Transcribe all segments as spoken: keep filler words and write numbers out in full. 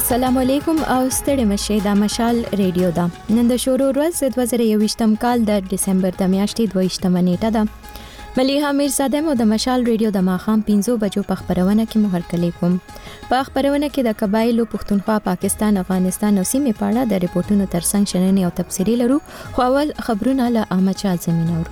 السلام علیکم او ستړي مشه د مشال ریډیو دا نن د شورو ورځ د دوه زره یوویشتم کال د دسمبر د میاشتې دویشتمه نیټه ده. مليحه میرزاده مو د مشال ریډیو د ماخام پنځو بجو په خبرونه کې مو هرکلی کوم. په خبرونه کې د قبایلو پښتونخوا، پاکستان، افغانستان او سیمې په اړه د ریپورتونو ترڅنګ شننې او تفسیری لرو. خو اول خبرونه له احمد شاه زمين اورو.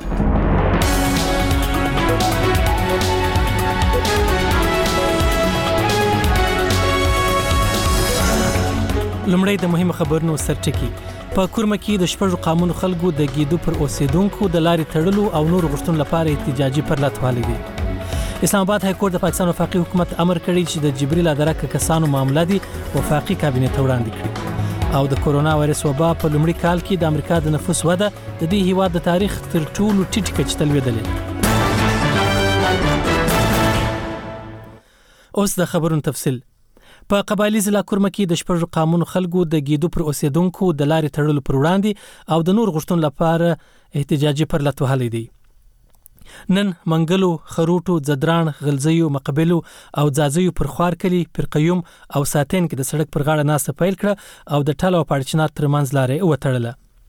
لمړی د مهمه خبرونو سرټکی. په کورمه کې د شپږ قانون خلکو د گیدو پر اوسیدونکو د لارې تړلو او نور غوښتنو لپاره احتجاجي پرلطوالی دي. اسلام آباد های کورټ د پاکستان وفاقي حکومت امر کړی چې د جبري لادرکه کسانو معاملې دي وفاقي کابینه ته وړاندې کړي. او د کورونا وایرس وبا په لومړي کال کې د امریکا د نفوس وده د دې هیواد د تاریخ تر ټولو ټیټ کچه تلویدلې. اوس د خبرونو تفصیل. په قبایلی ضلع کورمه کې د شپږ قانون خلکو د گیدو پر اوسیدونکو د لارې تړلو پر وړاندې او د نور غوښتنو لپاره احتجاجي پرلطوالی دي. نن منګلو، خروټو، زدران، غلزیو، مقبلو او ځاځیو پر خوار کلی، پر قیوم او ساتین کې د سړک پر غاړه ناسته پیل کړه او د ټل او پاړچنار ترمنځ لارې وتړله.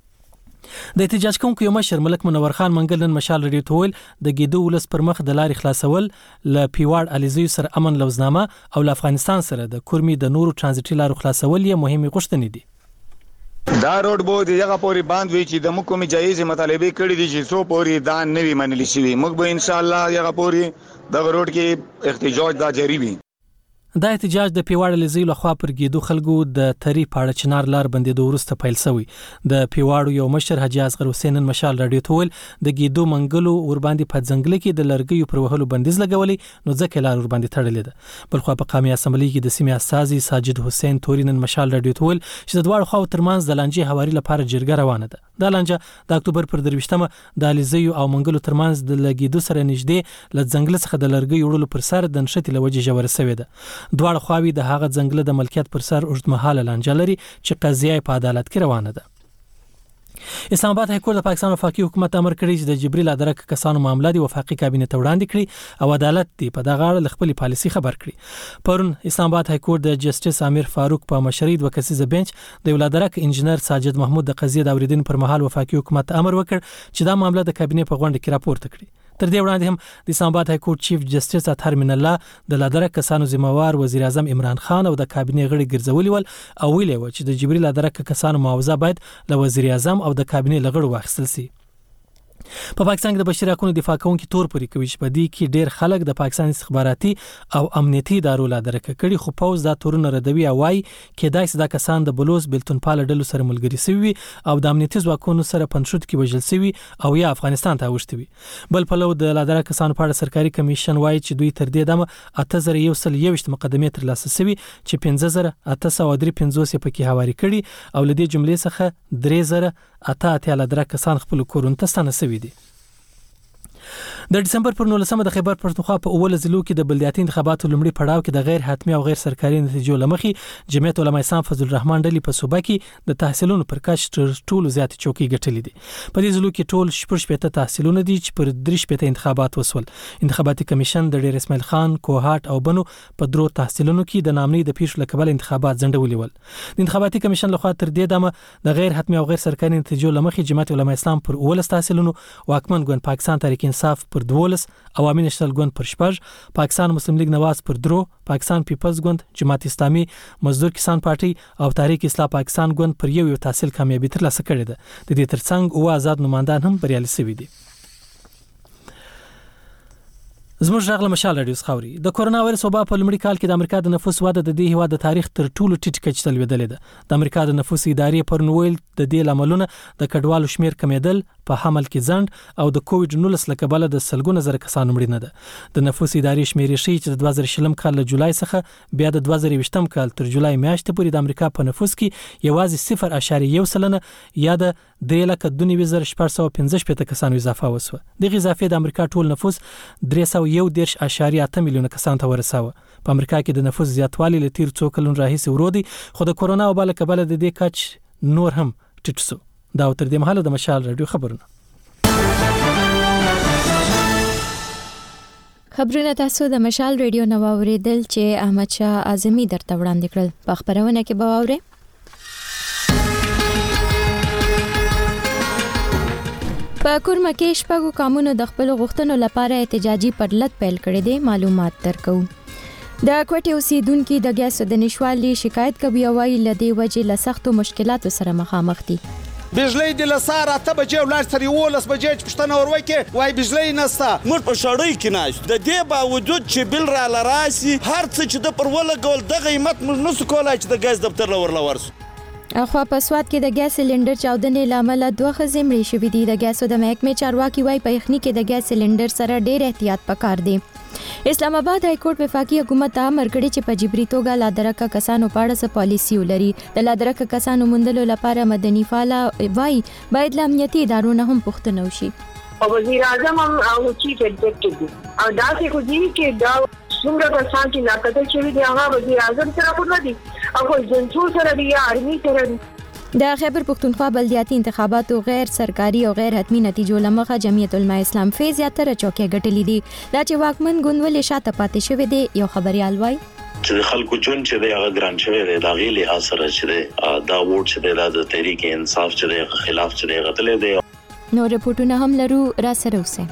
د احتجاج کوونکو یو مشر ملک منور خان منګل نن مشال ریډیو ته ویل د گیدو ولس پر مخ د لارې خلاصول ل پیواړ علیزیو سره امن لوزنامه او ل افغانستان سره د کورمي د نورو ترانزیټي لارو خلاصول یې مهمه غوښتنې دي. دا روډ بو د یغه پوری باند وی چې د مکو می جایز مطالبه کړي دي چې سو پوری دا نوی منلی شي. موږ به ان شاء الله یغه پوری د روډ کې احتجاج دا جاری وي. دا احتجاج د پیواړ لزیو لخوا پر گیدو خلکو د تری پاړه چنار لار بندیدو وروسته پیل شوی. د پیواړو یو مشر حاجی اصغر حسین مشال رادیو ته ویل د گیدو منګلو ور باندې په ځنګل کې د لرګیو پر وهلو بندیز لګولې نو ځکه لار ور باندې تړلې ده. بل خو په قومي اسمبلی کې د سیمه اساسي ساجد حسین تورین مشال رادیو ته ویل چې د دواړو خواو ترمنځ د لانجې حواري لپاره جرګه روانه ده. دا لانجه د اکتوبر پر درویشتمه د لزیو او منګلو ترمنځ د لګیدو سره نږدې ل ځنګل څخه د لرګیو وړلو پر سر د نشټي لوجه جوړه شوې ده. دواړو خواوې د هغه ځنګل د ملکیت پر سر اوږدمهاله لانجه لري چې قضیه په عدالت کې روانه ده. اسلام آباد های کورټ د پاکستان وفاقي حکومت امر کړی چې د جبري لادرکه کسانو معاملې د وفاقي کابینه ته وړاندې کړي او عدالت دی په دغه اړه خپل پالیسي خبر کړي. پرون اسلام آباد های کورټ د جسټیس امیر فاروق په مشرۍ د وکسیزه بنچ د ولادرکه انجنیر ساجد محمود د قضیې د اوریدنې پر مهال وفاقي حکومت امر وکړ چې دا معاملې د کابینه په غونډه کې راپورته کړي. تر دې وړاندې هم د اسلام آباد های کورټ چیف جسټیس اطهر من الله د لادرکه کسانو ذمہوار وزیر اعظم عمران خان او د کابینه غړي ګرځولي ول او ویلي و چې د جبري لادرکه کسانو معاوضه باید له وزیر اعظم او د کابینه لغړو واخیستل شي. په پاکستان کې د بشري حقوقو دفاع کوونکي تور پوري کوي چې په دې کې ډېر خلک د پاکستان استخباراتي او امنیتي ادارو لادرکه کړي خو پوز دا تورونه ردوي او وايي کېدای شي دا کسان د بلوز بلتون پال ډلو سره ملګري شوي او د امنیتي ځواکونو سره پنځوت کې وژل شوي او یا افغانستان ته وښتي وي. بل په لو د لادرکه کسانو په اړه سرکاري کمیشن وايي چې دوی تر دې دمه اته زره یو سل یوشت مقدمې تر لاسه شوي چې پنځه زره اته سوه درې پنځوس پکې حواله کړي او لدې جملې څخه درې زره اته اتیا لادرکه کسان خپل کورونو ته ستانه شوي دي. د دسمبر پر نولسمه د خیبر پښتونخوا په اول ضلعو کې د بلدیاتي انتخاباتو لومړي پړاو کې د غیر حتمي او غیر سرکاري نتیجو لمخې جمعیت علماء اسلام فضل الرحمن ډلې په صوبه کې د تحصیلونو پر کچ ټولو زیات چوکۍ ګټلې دي. په دې ضلعو کې ټول شپږ شپېته تحصیلونه دي چې پر درې شپېته انتخابات وسول. انتخاباتي کمیشن د ډیر اسماعیل خان، کوهاټ او بنو په درو تحصیلونو کې د نامنۍ د پیښو لکبل انتخابات ځنډولي ول. د انتخاباتي کمیشن لخوا تر دې دمه د غیر حتمي او غیر سرکاري نتیجو لمخې جمعیت علماء اسلام پر اول تحصیلونو، واکمن ګوند پاکستان تحریک انصاف پر دولس، عوامي نشنل ګوند پر شپږ، پاکستان مسلم لیگ نواز پر درو، پاکستان پیپلز ګوند، جماعت اسلامي، مزدور کسان پارټي او تحریک اصلاح پاکستان ګوند پر یو یو تحصیل کامیابی ترلاسه کړې ده. د دې ترڅنګ او آزاد نمائندان هم بریالي شوي دي. زموږ راغله مشال رادیو خاوري. د کورونا وایرس وبا په لومړي کال کې د امریکا د نفوس وده د دې هیواد د تاریخ تر ټولو ټیټ کچه تلویدلې ده. د امریکا د نفوس ادارې پر نویل د دې لاملونه د کډوالو شمیر کمیدل، په حمل کې ځنډ او د کووډ نولس لکبله د سلګونه زره کسانو مړینه ده. د نفوس ادارې شمیرې ښیي چې د دوه زره شلم کال له جولای څخه بیا د دوه زره یوویشتم کال تر جولای میاشتې پورې د امریکا په نفوس کې یوازې صفر اعشاریه یو سلنه یا د درې لکه دوه نوي زره شپږ سوه پنځه شپېته کسانو اضافه وسوه. دغه اضافه د امریکا ټول نفوس درې سوه یو دېرش اعشاریه اته میلیونه کسانو ته ورساوه. په امریکا کې د نفوس زیاتوالی له تیر څو کلونو راهیسې ورو دی خو د کورونا وبا له کبله د دې کچ نور هم ټیټ شو. دا تر دې مهاله د مشال رادیو خبرونه. خبرونه تاسو د مشال ریډیو نو اوریدل چې احمد شاه اعظمي درته وړاندې کړل. په خبرونه کې به واورئ په کورمه کې شپږو قانونو د خپل غوښتنو لپاره احتجاجي پرلط پیل کړی دی. معلومات درکو. د کوټې اوسیدونکو د ګیس د نشوالي شکایت کوي او وايي لدی وجې له سختو مشکلاتو سره مخامخ دي. بجلی د لساره اته بجې ولاړ سره یولس بجې پښتنه ور وکي وای بجلی نسته موږ په شړۍ کې ناست د دې باوجود چې بل را لراسي هر څه چې د پر ولګول د قیمت موږ نسو کولای چې د ګاز دفتر لور لورس. اخوا په سواد کې د ګاز سلندر چاودنې لامل دوه ښځې مړې شوې دي. د ګاسو د محکمې چارواکي وايي په یخني کې د ګاز سلندر سره ډېر احتیاط پکار دی. اسلام آباد های کورټ وفاقي حکومت ته امر کړی چې په جبري توګه لادرکه کسانو په اړه څه پالیسي ولري. د لادرکه کسانو موندلو لپاره مدني فعال وايي باید له امنیتي ادارو نه هم پوښتنه وشي. او وزیر اعظم هم او چیف ایگزیکټیو او دا څه کوي چې دا څنګه په سان کې لاکته چې دی هغه وزیر اعظم سره کوم دي او جنسو سره دی آرمي سره دی. د خیبر پختونخوا بلدیاتي انتخاباتو غیر سرکاري او غیر حتمی نتیجو لمخه جمعیت العلماء اسلام فیض یاتره چوکۍ ګټلې دي. دا چې واکمن ګوندولې شاته پاتې شوی دی. یو خبريال وای چې خلکو جون چې دی هغه ګران شوی دی دا غیلي اثر چې دی دا ووټ چې دی د تحریک انصاف چې دی خلاف چې دی غتلې دی. نو رپورټونه هم لرو را سره اوسه.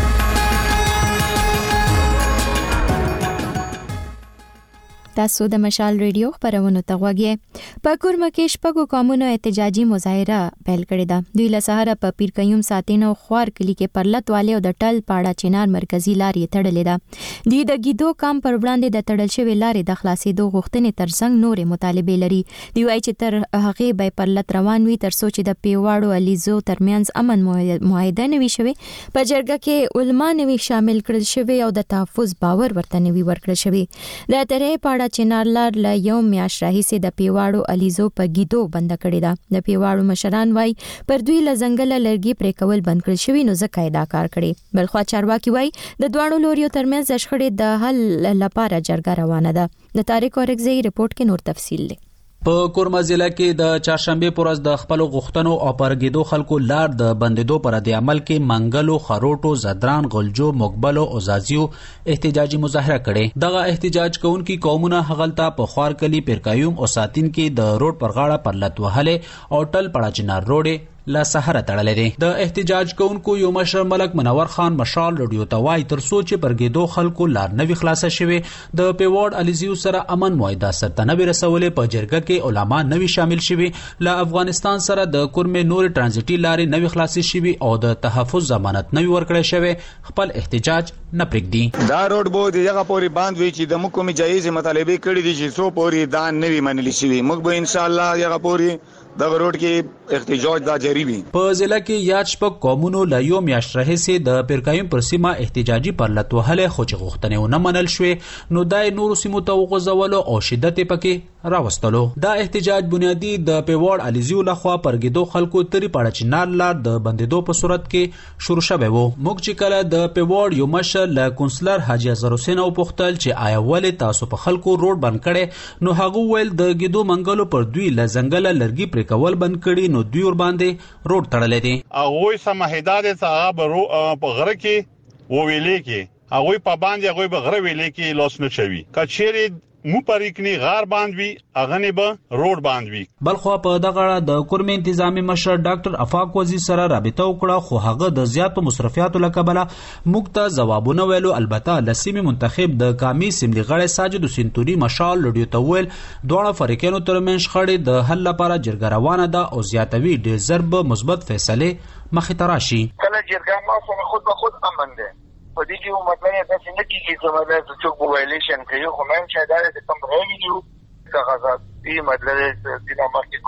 تاسو د مشال ریډیو خبرونه ته غوږی. په کورمه کې شپږو قومونو احتجاجي مظاهره پیل کړې ده. دوی له سهاره په پیر قیوم ساتینو خوار کلی کې پرلط والي او د ټل پاړه چنار مرکزی لارې تړلې ده. دوی د ګیدو کام پر وړاندې د تړل شوی لارې د خلاصېدو غوښتنې ترڅنګ نورې مطالبې لري. دوی وايي چې تر هغه به پرلط روان وي تر څو چې د پیواړو الیزو ترمنځ امن معاهده نوي شوی. په جرګه کې علما نوي شامل کړل شوی او د تحفظ باور ورته نوي ورکړل شوی. د ترې پاړه چنارلار له یو میاشت راهیسې د پیواړو الیزو په ګیدو بند کړی ده. د پیواړو مشران وای پر دوی له ځنګل لرګي پرې کول بند کړل شوی نو ځکه دا کار کړی. بلخوا چارواکي وای د دوانو لوریو ترمنځ شخړې د حل لپاره جرګه روانه ده. د طارق اورګزی رپورت کې نور تفصیل دی. په کورما ضلع کې د چهارشنبه پر ورځ د خپل غوښتنو او پرګیدو خلکو لار د بندیدو پر د عمل کې منګلو خروټو زدران غلجو مقبلو او زازیو احتجاجي مظاهره کړي. دغه احتجاج کوونکي قومونه هغلته په خوار کلی پیرکایوم او ساتین کې د روډ پر غاړه پرلط وهله او ټل پړاچنار روډ لا سحره تړلې دي. د احتجاج کوونکو یو مشر ملک منور خان مشال رادیو ته وایي تر څو چې پرګیدو خلکو لار نوي خلاصه شوي د پیوړ الیزیو سره امن معاهده سره نوي رسولې په جرګه کې علما نوي شامل شوي. له افغانستان سره د کورمه نور ترانزیټي لارې نوي خلاصې شوي او د تحفظ ضمانت نوي ورکړی شوی. خپل احتجاج نه پرېږدي. دا روډ بو دغه پوری باند وی چې د مکو می جایز مطالبه کړی دي چې سو پوری دان نوي منل شي. موږ به ان شاء الله دغه پوری د روډ کې احتجاج دا جاری وي. په ضلع کې یاد شپږ قومونو له یو میاشت راهیسې د پیرکایم پر سیمه احتجاجي پرلط وهله خو چې غوښتنې ونه منل شوې نو دای نورو سیمو ته وغځولو او شدت پکې راوستلو. دا احتجاج بنیادی د پیوړ الیزیو لخوا پرګیدو خلکو تری پاړه چنار لار د بندیدو په صورت کې شروع شوه وو. موږ چې کله د پیوړ یو مشر له کونسلر حاجی اظهر حسین او پختل چې آیا ولې تاسو په خلکو روډ بند کړي نو هغه ویل د ګیدو منګلو پر دوی له ځنګل لرګي پر کول بند کړي نو دوی ور باندې روډ تړلې دي. هغه سمهدار ته په غره کې و ویلې کې هغه په باندې هغه په غره ویلې کې لاس نه چوي کچېری مو پریکنی غار باندوي اغنی به روډ باندوي. بلخو په دغه د کورمه انتظامی مشر ډاکټر افاق وزیر سره رابطه وکړه خو هغه د زیاتو مصرفیاتو لکبله مکته جوابونه ویلو. البته لسیمه منتخب د قامي سیملي غړي ساجد سنتوري مشال رادیو ته ویل دوه فریقونو ترمنځ شخړې د حل لپاره جرګه روانه ده او زیاتوي ډیر ضرب مثبت فیصله مخې ته راشي. کله جرګه ما سره خود به خود امن ده په دې کې مطلب دا چې نه کیږي چې مطلب چې څوک وایلیشن کوي خو مې چې دا د کوم ریویو څنګه غاځي مطلب چې د مارکې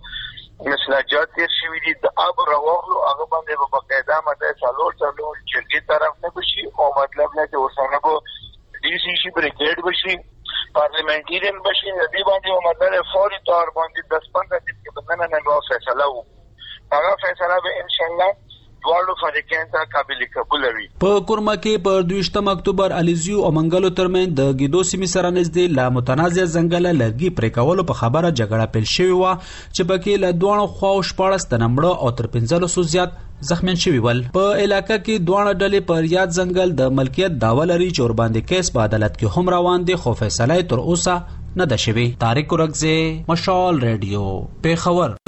کوم مسلاجات تیر شوی دي د اب راوغلو هغه باندې په قاعده ماته څلور څلور چې طرف نه بشي او مطلب نه چې ورسره به ډي سي شي بریګیډ بشي پارلیمنټریان بشي د دې باندې مطلب فوري طور باندې دس پندرہ دن کې بدنه نه نو فیصله وو. هغه فیصله به ان شاء الله دواړو فریقین ته قابل قبول وي. په کورما کې په دویشتم اکتوبر الیزیو او منګلو ترمن د ګیدو سیمې سره نږدې لا متنازع ځنګل لرګي پرې کولو په خبره جګړه پیل شوې و چې پکې له دوه خواو شپاړس تنه مړه او تر پنځلسو زیات زخمیان شوي ول. په علاقه کې دوه ډلې پر یاد ځنګل د ملکیت دعوه لري چې ورباندې کیس په عدالت کې هم روان دي خو فیصله تر اوسه نه ده شوې. طارق ورکزی، مشال ریډیو، پیښور.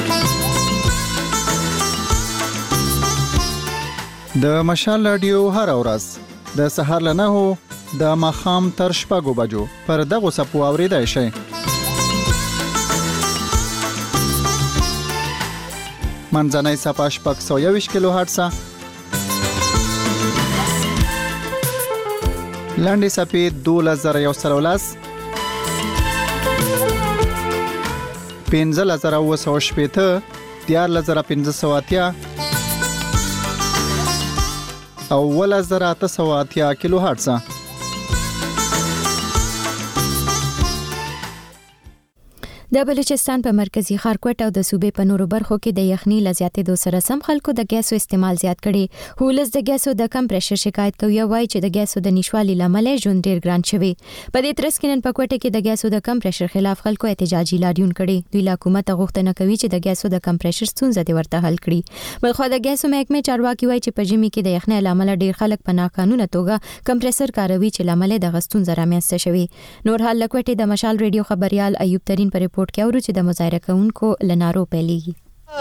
د مشال ریډیو هر ورځ د سهار له نهو د ماښام تر شپږو بجو پر دغو څپو اورېدای شئ. منځنۍ څپه شپږ سوه یوویشت کیلو هرټزه، لنډې څپې دولس زره یو سل او لس، پنځلس زره اووه سوه شپېته، دیارلس زره پنځه سوه اتیا او اوولس زره اته سوه اتیا کیلو هرټزه. د بلوچستان په مرکزی ښارکوټ او د صوبې په نورو برخو کې د یخنۍ له زیاتېدو سره سم خلکو د ګیسو استعمال زیات کړي. هولس د ګیسو د کم پریشر شکایت کوي او وایي چې د ګیسو د نشوالي لامل ژوند ډیر ګران شوی. په دې ترڅ کې نن په کوټه کې د ګیسو د کم پریشر خلاف خلکو احتجاجي لاریون کړي. دوی له حکومت غوښتنه کوي چې د ګیسو د کم پریشر ستونزه دې ورته حل کړي. بلخو د ګیسو محکمې چارواکي وایي چې په ژمي کې د یخنۍ لامل ډیر خلک په ناقانونه توګه کمپریسر کاروي چې لامل د غستون رامنځته شوی. نور حال لکوټه د مشال ریډیو خبريال ایوب ترين په ریپورت کې اورو چې د مظاهره کوونکو لنارو پیلېږي.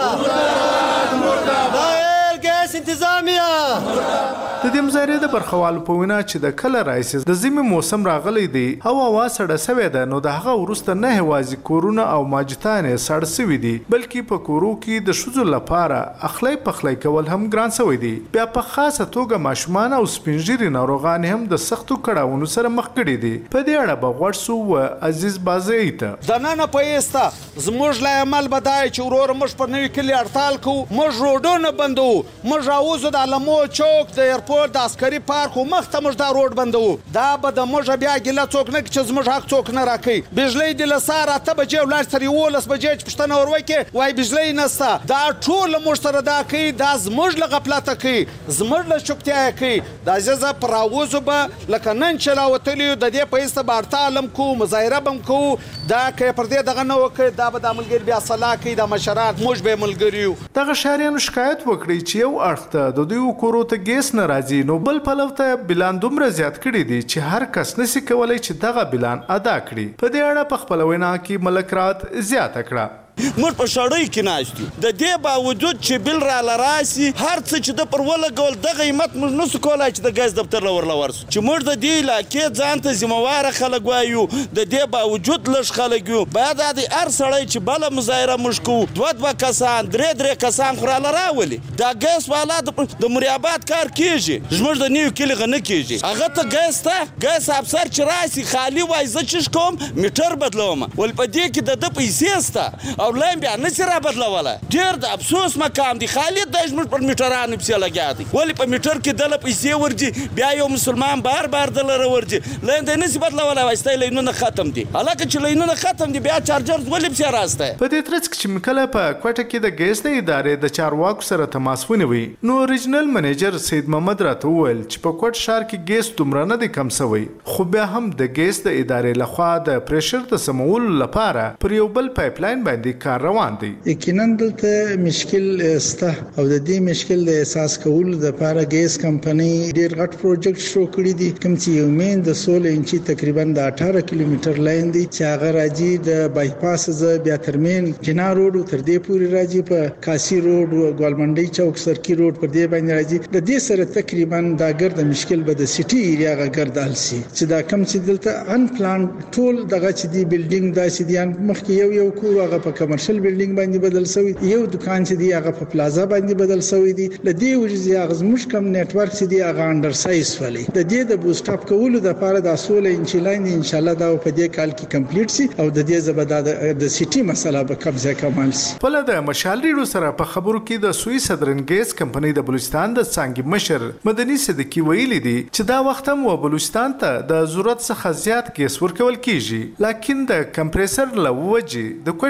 د دې مظاهرې د برخوالو په وینا چې د کله راځي د زمي موسم راغلی دی او هوا سړه سوي ده نو د هغه ورسته نه هوازي کورونه او ماجتانه سړ سوي دي بلکې په کورو کې د شوزو لپاره اخلي پخلي کول هم ګران سوي دي. بیا په خاصه توګه ماشومان او سپینجيري ناروغان هم د سختو کړهونو سره مخ کړي دي. په دې اړه بغوړ سو عزیز بازیت د نن په ایستا زموږ لا عمل بدای چې ورور مش په نوې کلی هړتال کو مش روډونه بندو مش راوزو د علمو چوک د ایرپورټ د عسکري پارک او مخته مش دا روډ بندو دا به د مش بیا ګله څوک نه چې زموږ حق څوک نه راکې. بجلی د لساره ته بجې ولر سره ولس بجې پښتنه وروي کې وای بجلی نستا دا ټول مش سره دا کوي دا زموږ له غفلت کوي زموږ له چوپتیا کوي دا ځزه پراوزو به لکه نن چلاوتلی د دې په ایسته بارتالم کو مظاهره بم کو دا کې پر دې دغه نه وکړي دا به د عملګر بیا صلاح کوي د مشرات موږ به ملګریو. دغه شهريانو شکایت وکړي چې یو اړخ د دوی کورو ته ګیس نه راځي نو بل پلو ته بلان دومره زیات کړي دي چې هر کس نسی کولای چې دغه بلان ادا کړي. په دې اړه په خپل وینا کې ملک رات زیاته کړه. موږ په شړۍ کې ناشتو د دې باوجود چې بل را لراسي هر څه چې د پرول ګول د قیمت موږ نس کولای چې د غاز دفتر لور لور چې موږ د دې علاقې ځان ته ذمہوار خلک وایو د دې باوجود لږ خلک یو بعد د هر سړی چې بل مظاهره مشکو دوه دوه کسان درې درې کسان خو را لراولي دا غاز والا د مریابات کار کیږي موږ د نیو کلی غنه کیږي هغه ته غاز ته غاز افسر چې راسي خالی وای ز چش کوم میټر بدلوم ول په دې کې د د پیسې ستا او لایم بیا نسی را بدلوله ډیر د افسوس مقام دی خالد د اجمل پر میټرانو پسې لګیا دی ولی په میټر کې دله پیسې ورځي بیا یو مسلمان بار بار دلره ورځي لاین د نسی بدلوله واسطه لینونه ختم دي الکه چې لینونه ختم دي بیا چارجر ولی پسې راسته. په دې ترڅ کې چې مکله په کوټه کې د ګیس د ادارې د چارواکو سره تماس ونیوي نو ریجنل منیجر سید محمد راته وویل چې په کوټ شهر کې ګیس دومره نه دی کم سوی خو بیا هم د ګیس د ادارې لخوا د پریشر د سمولو لپاره پر یو بل پایپ لاین باندې کار روان دی. یقینا دلته مشکل سته او د دې مشکل د احساس کولو د لپاره ګیس کمپنی ډیر غټ پروجیکټ شروع کړی دی کوم چې یو مین د سولہ انچي تقریبا د اټھارہ کیلومتر لاین دی چې هغه راځي د بایپاس ز بیا ترمن جنا روډ تر دې پوري راځي په کاسی روډ او ګولمنډي چوک سرکی روډ پر دې باندې راځي د دې سره تقریبا دا ګرد مشکل به د سټي ایریا ګرځال سي چې دا کم چې دلته ان پلان ټول دغه چې دی بلډینګ داسې دي مخکې یو یو کور هغه په کمرشل بلډینګ باندې بدل شوی یو دکان چې دی هغه په پلازا باندې بدل شوی دی لدی وجزي هغه زموږ کم نتورک چې دی هغه انډر سایز ولی د دې د بوست اپ کولو د لپاره د سولې انچ لاین ان شاء الله دا په دې کال کې کمپلیټ سي او د دې زبدا د سټي مسله به قبضه کمال سي. په لده مشال ریډو سره په خبرو کې د سوی صدرن ګیس کمپنی د بلوچستان د څنګه مشر مدني صدیقی ویلي دي چې دا وخت هم و بلوچستان ته د ضرورت څخه زیات ګیس ورکول کیږي لکه د کمپریسر لوجي د کوټ په ګډون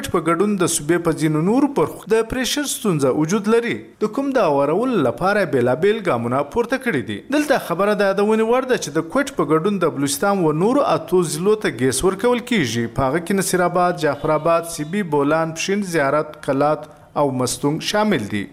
ګډون د صوبې په ځینو نورو برخو د پریشر ستونزه وجود لري د کوم د اورول لپاره بیلابیل ګامونه پورته کړي دي. دلته خبره ده د ونی ورده چې د کوټ په ګډون د بلوچستان و نورو اتو ضلعو ته ګیس ورکول کیږي. په هغه کې نصیر آباد، جعفر آباد، سیبی، بولان، پښین، زیارت، کلات او مستونګ شامل دي.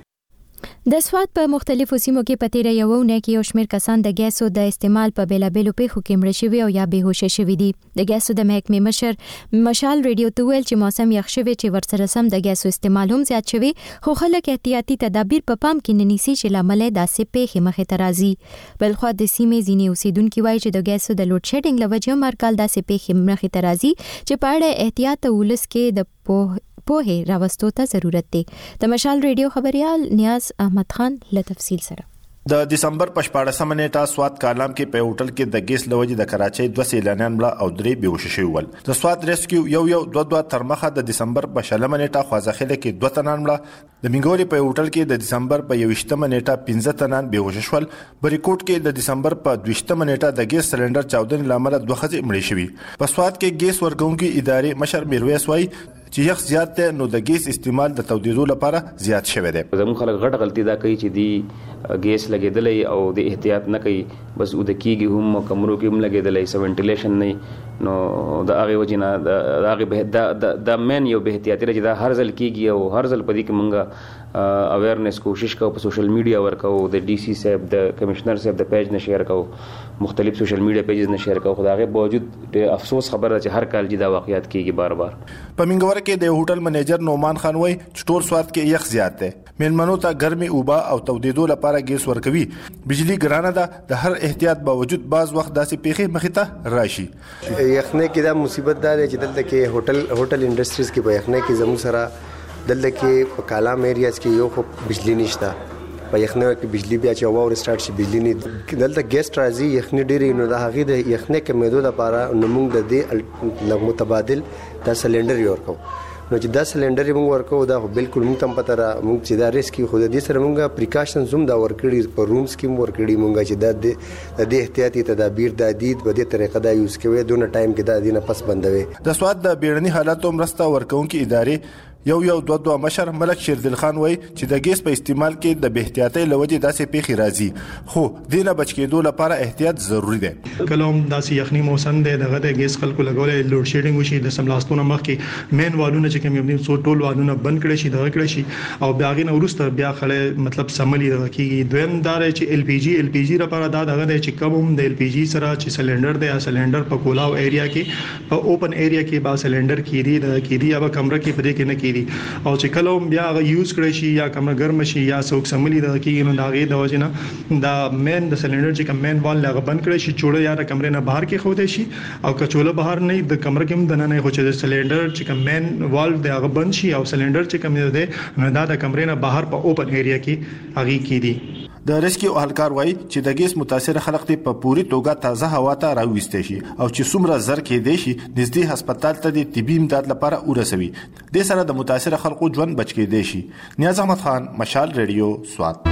د سواد په مختلفو سیمو کې په تیره یو اونۍ کې یو شمېر کسان د ګیسو د استعمال په بیلابیلو پیښو کې مړه شوي او یا بېهوشه شوي دي. د ګیسو د محکمې مشر مشال ریډیو ته ویل چې موسم یخ شوی چې ورسره سم د ګیسو استعمال هم زیات شوی، خو خلک احتیاطي تدابیر په پام کې نه نیسي چې لامل داسې پیښې مخې ته راځي. بلخوا د سیمې ځینې اوسیدونکي وایي چې د ګیسو د لوډ شیډینګ له وجې هم هر کال داسې پیښې مخې ته راځي چې په اړه احتیاط ولس کې د پوه پوهه راوستو ته ضرورت دی. د مشال ریډیو خبريال نیاز احمد خان له تفصیل سره. د دسمبر په شپاړسمه نیټه سواد کالام کې په هوټل کې د ګیس لوجې د کراچۍ دوه سیلانیان مړه او درې بېهوشه شوي ول. د سواد ریسکیو یو یو دوه دوه تر مخه د دسمبر په شلمه نیټه خوازخیله کې دوه تنان مړه، د منګوري په هوټل کې د دسمبر په یوشتمه نیټه پنځه تنان بېهوشه شول، بریکوټ کې د دسمبر په دویشتمه نیټه د ګیس سلندر چاودنې لامل دوه ښځې مړې شوي. په سواد کې ګیس ورکونکي ادارې مشر میرویس وایي چې یخ زیات ده نو د ګیس استعمال د تودیدو لپاره زیات شوی دی. زموږ خلک غټ غلطي دا کوي چې دی ګیس لګیدلې او د احتیاط نه کوي، بس ود کېږي هم کمرو کې هم لګیدلې، سو وینټیلیشن نه، نو د هغه وجنه د هغه به د مین یو به احتیاطي چې دا هر ځل کېږي او هر ځل پدې کې مونږه اویرنس کوشش کوو، په سوشل میډیا ورکو، د ډي سی صاحب د کمشنر صاحب د پیج نه شیر کوو، مختلف سوشل میډیا پیجز نه شیر کوو. خدای باوجود د افسوس خبره چې هر کال جدا واقعیت کېږي بار بار. په منګور کې د هوټل منیجر نومان خان وای چې ټول سواد کې یخ زیات دی، میلمنو ته ګرمي اوبه او تودیدو لپاره ګیس ورکوي، بجلی ګرانه ده، د هر احتیاط باوجود بعض وخت داسې پیښې مخې ته راشي. یخنه کې دا مصیبت ده چې دلته کې هوټل هوټل انډستریز کې په یخنه کې زموږ سره دلته کې په کالام ایریاز کې یو خو بجلی نشته، په یخنه کې بجلی بیا چې اور سٹارټ شي بجلی نه، دلته ګیس راځي یخنه ډېری نو د هغې د یخنه کمېدو لپاره نو موږ د دې متبادل دا سلندر یې ورکو، نو چې دا سلندر موږ ورکو دا خو بالکل موږ تم پته را موږ چې دا ریسک خو د دې سره موږ پریکاشنز هم دا ورکړي، په رومز کې هم ورکړي موږ چې دا د دې احتیاطي تدابیر د دید په دې طریقه دا یوز کوي، دونه ټایم کې دا دینه پس بندوي. د سواد د بیړني حالاتو مرسته ورکوونکي ادارې یو یو دوه دوه مشر ملک شیردل خان وای چې د ګیس په استعمال کې د بهتیاتۍ لوجې داسې پیښې راځي، خو دینه بچ کېدو لپاره احتیاط ضروری دی. کلام داسې یخني موسم دی، دغه د ګیس خلکو لګولې لوډ شیډینګ وشي، د سملاستونه مخ کې مین والونه چې کوم یو څو ټول والونه بند کړي شي، دغه کړي شي او بیا غي نو ورسته بیا خله مطلب سملی دغه کیږي. دویم دار چې ال پی جی ال پی جی لپاره دا دغه د چې کوم د ال پی جی سره چې سلندر دی، سلندر په کولاو ایریا کې په اوپن ایریا کې با سلندر کیدی د کیدی یا کمره کې پدې کې نه کیدی، او چې کله بیا یوز کړی شي یا کمره ګرم شي یا څوک سملی د کیږي نو دا غي د وجنه دا مین د سلندر چې کوم مین وال لغه بند کړی شي، چوړه یا د کمرې نه بهر کې خو دی شي، او کچوله بهر نه د کمره کې هم د نه خو چې د سلندر چې کوم مین وال د هغه بند شي او سلندر چې کوم دی نو دا د کمرې نه بهر په اوپن ایریا کې هغه کیدی. د ریسکیو اهلکار وایي چې د ګیس متاثر خلک ته په پوری توګه تازه هوا ته راوستي شي او چې څومره زر کې دی شي نږدې هسپتال ته د طبي امداد لپاره ورسوي، د سره د متاثر خلکو ژوند بچ کې دی شي. نیاز احمد خان، مشال ریډیو، سواد.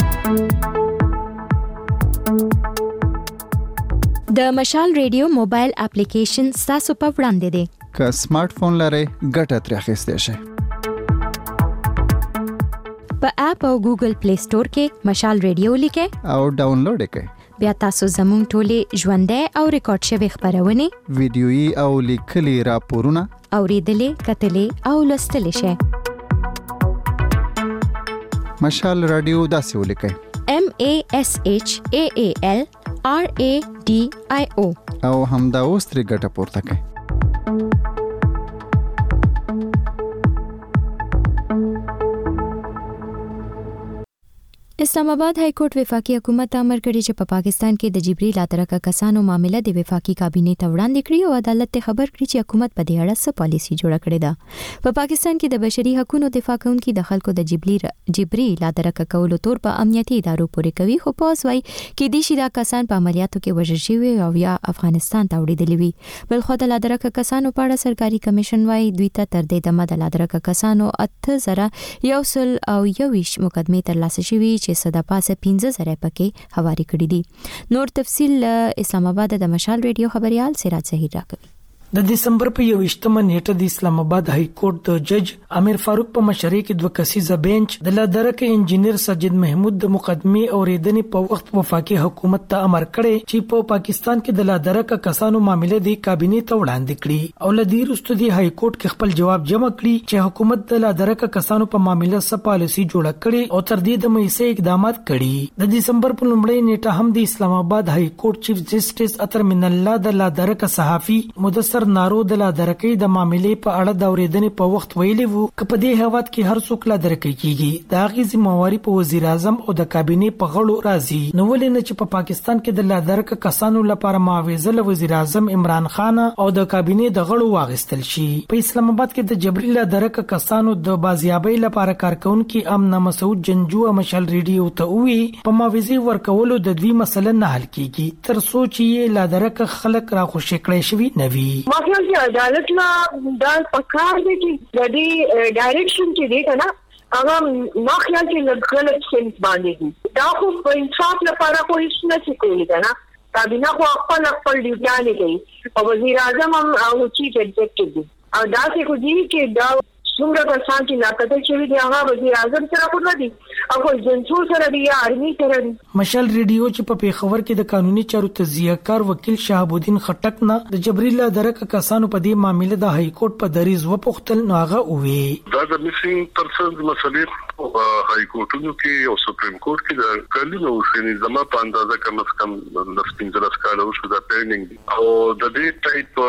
د مشال ریډیو موبایل اپلیکیشن تاسو په وړاندې دی، که سمارټ فون لرئ ګټه ترې اخیستی شئ. په اپ او ګوګل پلی سٹور کې مشال ریډیو لیکئ او ډاونلوډ کړئ، بیا تاسو زموږ ټولې ژوندۍ او ریکارډ شوی خبرونه، ویډیويي او لیکلي راپورونه اوریدلې، کتلې او لوستلې شئ. مشال ریډیو داسې ولیکئ: M A S H A A L R A D I O او همدا اوس ترې ګټه پورته کړئ. اسلام آباد های کورټ وفاقي حکومت امر کړی چې په پاکستان کې د جبري لاترکه کسانو معاملې د وفاقي کابینې ته وړاندې کړي او عدالت ته خبر کړي چې حکومت په دې اړه څه پالیسي جوړه کړې ده. په پاکستان کې د بشري حقوقو دفاع کوونکي د خلکو د جبري جبري لاترکه کولو تور په امنیتي ادارو پورې کوي، خو پوس وای کې د شي دا کسان په عملیاتو کې وژل شوي او یا افغانستان ته وړي وي. بل خو د لاترکه کسانو په اړه سرکاري کمیشن وای دوی ته تر دې دمه د لاترکه کسانو اته زره یو سل او یویش مقدمې تر لاسه شوي چې صدا پاسه پنځه زره پکې حواله کړي دي. نور تفصیل اسلام آباد د مشال ریډیو خبريال سراج زهیر راکوي. د دسمبر په یوویشتمه نیټه د اسلام آباد های کورټ د جج امیر فاروق په مشرۍ کې دوه کسیزه بینچ د لادرک انجینیر سجد محمود د مقدمې اوریدنې په وخت وفاقي حکومت ته امر کړی چې په پاکستان کې د لادرک کسانو معاملې د کابینې ته وړاندې کړي او لدی رستو د های کورټ کې خپل جواب جمع کړي چې حکومت د لادرک کسانو په معاملې څه پالیسي جوړه کړي او تر دې د مېسه اقدامات کړي. د دسمبر په لومړۍ نیټه هم د اسلام آباد های کورټ چیف جسټس اطهر من الله د لادرک صحافي مدثر نارو د لادرکۍ د معاملې په اړه د اوریدنې په وخت ویلي وو چې په دې هواد کې هر څوک لادرکۍ کیږي دا غي ذمہواری په وزیر اعظم او د کابینې په غړو راځي. نو ولې نه چې په پاکستان کې د لادرک کسانو لپاره معاوضه له وزیر اعظم عمران خان او د کابینې د غړو واغستل شي. په اسلام آباد کې د جبري لادرک کسانو د بازیابۍ لپاره کارکونکو امن مسعود جنجو مشال ریډیو ته وی په معاوضه ورکولو د دوی مسله نه حل کیږي تر سوچ یې لادرک خلک را خوشی کړی شوی نوی. مخکې چې عدالت لا دا پکار دی چې د دې ډایرکشن کې دی کنه هغه مخکې چې لږ سنس باندې دي دا خو په انصاف لپاره کوئی څه نه کوي کنه کابینه خو خپل خپل ډیوټي کوي او وزیر اعظم هم او چیف ایگزیکټیو دی او دا څه کوي چې دا څومره کسان چې لاپته شوي دي هغه وزیر اعظم سره کوي دي او جنسو سره دی یا آرمي سره دی. مشال ریډیو چې په پیښور کې د قانوني چارو تجزیه کار وکیل شهاب الدین خټک نه د جبري لادرک کسانو په دې معاملې د های کورټ په دریز وپوښتل نو هغه وې دا د میسینګ پرسنز مسلې په های کورټونو کې او سپریم کورټ کې د کلونو وشني زما په اندازه کم از کم د سپینځل سکاله وشو د پینډینګ او د دې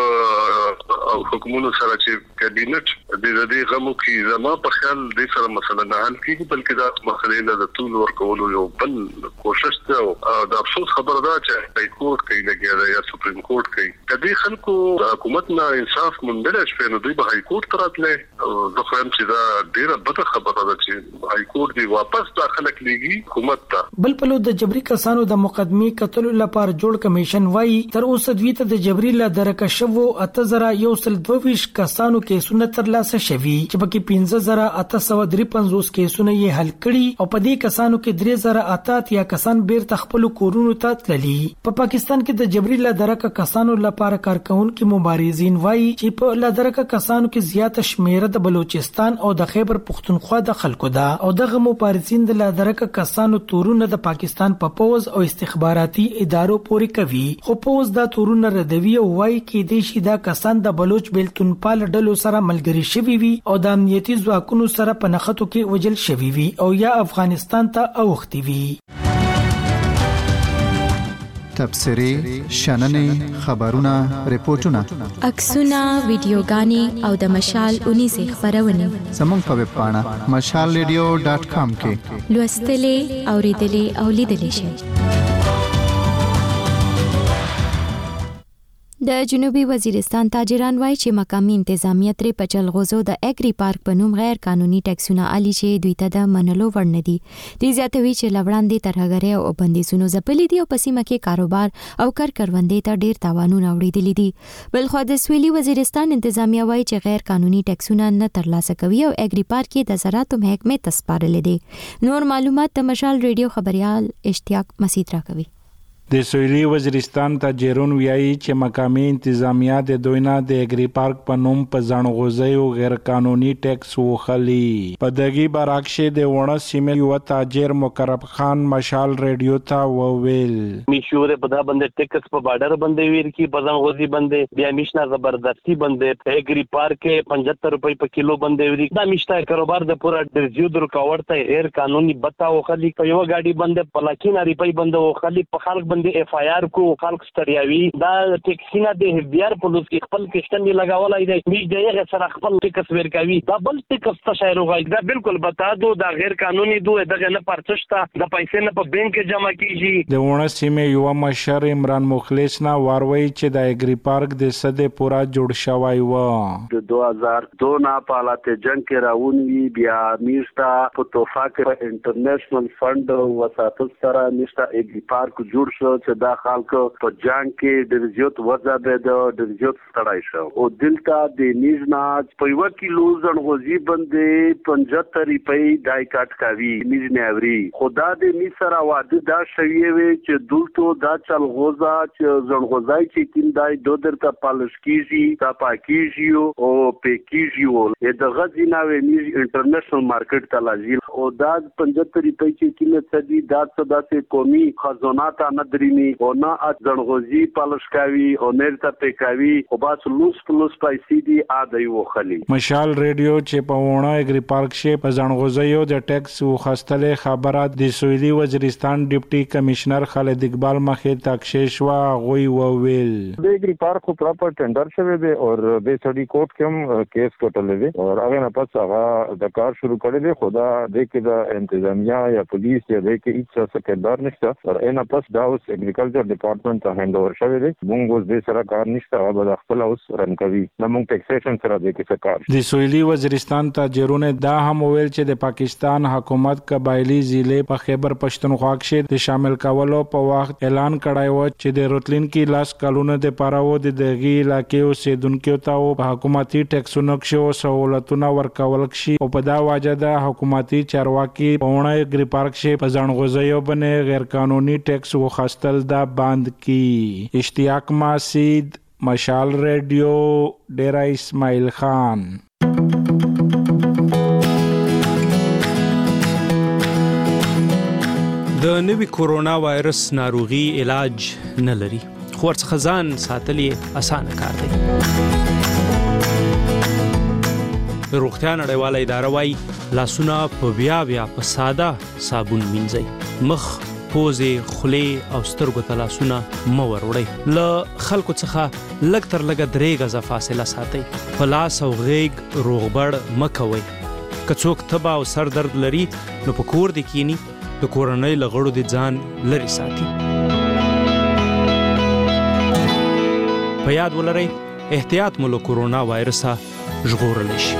ټایپ حکومتونو سره چې کابینټ د دې غمو کې زما په خیال د سره مسله نه حل کیږي بلکې دا مسلې د ټول ورکولو یو بل کوشش ته او د افسوس خبره ده چې های کورټ کې لګیا یا سپریم کورټ کې کدي خلکو د حکومت نه انصاف مونږ شپه نو دوی به های کورټ تراتله او زه خو هم چې دا ډیره بده خبره ده چې های کورټ دی واپس داخله کیږي حکومت ته. بل په لور د جبري کسانو د مقدمې کتلو لپاره جوړ کمیشن وایي تر اوسه دوی ته د جبري لادرک شوو اته زره یو سل دوه کسانو کیسونه ترلاسه شوي چې پکې پنځه زره اته سوه درې پنځوس کیسونه یې حل کړي او په دې کسانو کې درې زره اته یا کسان بیرته خپل کورونو ته تللي. په پاکستان کې د جبري لادرک کسانو لپاره کارکونکو مبارزین وایي چې په لادرک کسانو کې زیاته شمیره د بلوچستان او د خیبر پختونخوا د خلکو ده او دغه مبارزین د لادرک کسانو تورونه د پاکستان په پوز او استخباراتي ادارو پورې کوي خو پوز دا تورونه ردوي او وایي کې د شي دا کسان د بلوچ بیلتون پال ډلو سره ملګری شوي وي او د امنیتي ځواکونو سره په نخښتو کې وجل شوي وي او یا افغانستان ته اوختي وي. تبصري شننې خبرونه ریپورتونه عکسونه ویډیوګانې او د مشال اونیزه خبرونه زموږ په ویب پاڼه مشال ریډیو ډاټ کام کې لوستلې اوریدلې او لیدلې شئ. د جنوبي وزیرستان تاجران وایي چې مقامي انتظامیه ترې په جلغوزو د اګری پارک په نوم غیر قانوني ټیکسونه علي چې دوی ته د منلو وړ نه دي. دې زیاتوي چې لوړاندې ترهګرۍ او بندیزونو ځپلي دي او په سیمه کې کاروبار او کار کروندې ته ډیر تاوانونه وړي دي. بلخو د سویلي وزیرستان انتظامیه وایي چې غیر قانوني ټیکسونه نه ترلاسه کوي او اګری پارک کې د زراعتو محکمې ته سپارلي دي. نور معلومات د مشال ریډیو خبريال اشتیاق مسعود راکوي. د سویلي وزیرستان تاجرون ویایي چې مقامي انتظامیه د دوی نه د اګری پارک په نوم په ځانغوځي او غیر قانوني ټیکس وخلي. په دغه برعکس د ونه سیمه یو تاجر مقرب خان مشال ریډیو ته وویل میشوره په دا باندې ټیکس په بارډر باندې ویر کی په ځانغوځي باندې بیا میشنا زبردستی باندې اګری پارک کې پچهتر روپۍ په کیلو باندې ویر دا میشتا کاروبار د پورا درځو در کاورته غیر قانوني بتا وخلي په یو گاډي باندې پلاکینا ریپۍ باندې وخلي په خلک باندې اف آی آر کو خلک ستړیاوي دا ټیکسینه د بیار پولیس کې خپل کشتن لګاولای دی می دغه سره خپل ټیکس ورکوي دا بل ټیکس ته شایرو غوښ دا بالکل بتا دو دا غیر قانوني دوه دغه نه پرچشتا د پیسې نه په بانک کې جمع کیږي. د ونه سیمه یو مشر عمران مخلص نه واروي چې د اګری پارک د سده پورا جوړ شوی و د دوه هزار دوه نه په حالت جنگ کې راونی بیا میشتا په توفا کې انټرنیشنل فند وساتل سره میشتا اګری پارک جوړ شو چې دا خلک په جنگ کې د زیات وځه د د زیات ستړی شو او دلته د نیژنا په یو کیلو زنغوزي باندې پنځه روپۍ دای کټ کوي نیژ نیوري خدا دې می سره واده دا شوی وي چې دلته دا چل غوزا چې زنغوزای چې کین دای دو درته پالش کیږي تا پاکیږي او پکیږي د غزیناوي نیژ انټرنیشنل مارکیټ ته لازم او دا پنځه روپۍ چې کینه صدی دا صدا سے قومي خزانات نه درینی او نه ځنغوزي پالش کوي او نه ته پکاوي او بس لوس پلوس پیسې دی اده یو خلی مشال ریډیو چې په وونه اګری پارک شي په ځنغوزیو د ټیکس وخستلې خبرات د سویلي وزیرستان ډیپټي کمشنر خالد اقبال مخې تکشیش وا غوي وویل د اګری پارک خو پراپر ټندر شوی دی او د سټډي کوټ کوم کیس کوټلې دی او هغه نه پس هغه د کار شروع کړی دی خدا د کې د انتظامیه یا پولیس یا د کې هیڅ څه کېدار نشته او نه پس دا اوس اګریکلچر ډپارټمنټ ته هاند اوور شوی دی موږ اوس د سره کار نشته هغه د خپل اوس رن کوي نو موږ ټیکسیشن سره د کې څه کار د سویلي وزیرستان تاجرونه دا هم ویل چې د پاکستان حکومت قبایلی ضلع په خیبر پښتونخوا کې د شامل کولو په وخت اعلان کړی و چې د روتلین کې لاس کالونه د پاراو د دغه علاقې اوسیدونکو ته په حکومتي ټیکسونو کې سہولتونه ورکول شي او په دا واجه د حکومتي چارواکي په ونه اګری پارک شي په ځانغوزیو باندې غیر قانوني ټیکس وخاستل دا بند کی اشتیاق ماسید مشال ریډیو ډیرا اسماعیل خان د نوي کورونا وایرس ناروغي علاج نه لري خو ورڅخه ځان ساتل یې اسانه کار دی روغتیا نړیواله اداره وايي لاسونه په بیا بیا په ساده صابون مینځئ مخ پوزې خولې او سترګو ته لاسونه مه وروړئ له خلکو څخه لږ تر لږه درې غزه فاصله ساتئ په لاس او غیږ روغبړ مه کوئ که څوک تبه او سر درد لري نو په کور دې کینی د کورنۍ له غړو د ځان لرې ساتي په یاد ولرئ احتیاط مو له کورونا وایرسه ژغورلی شي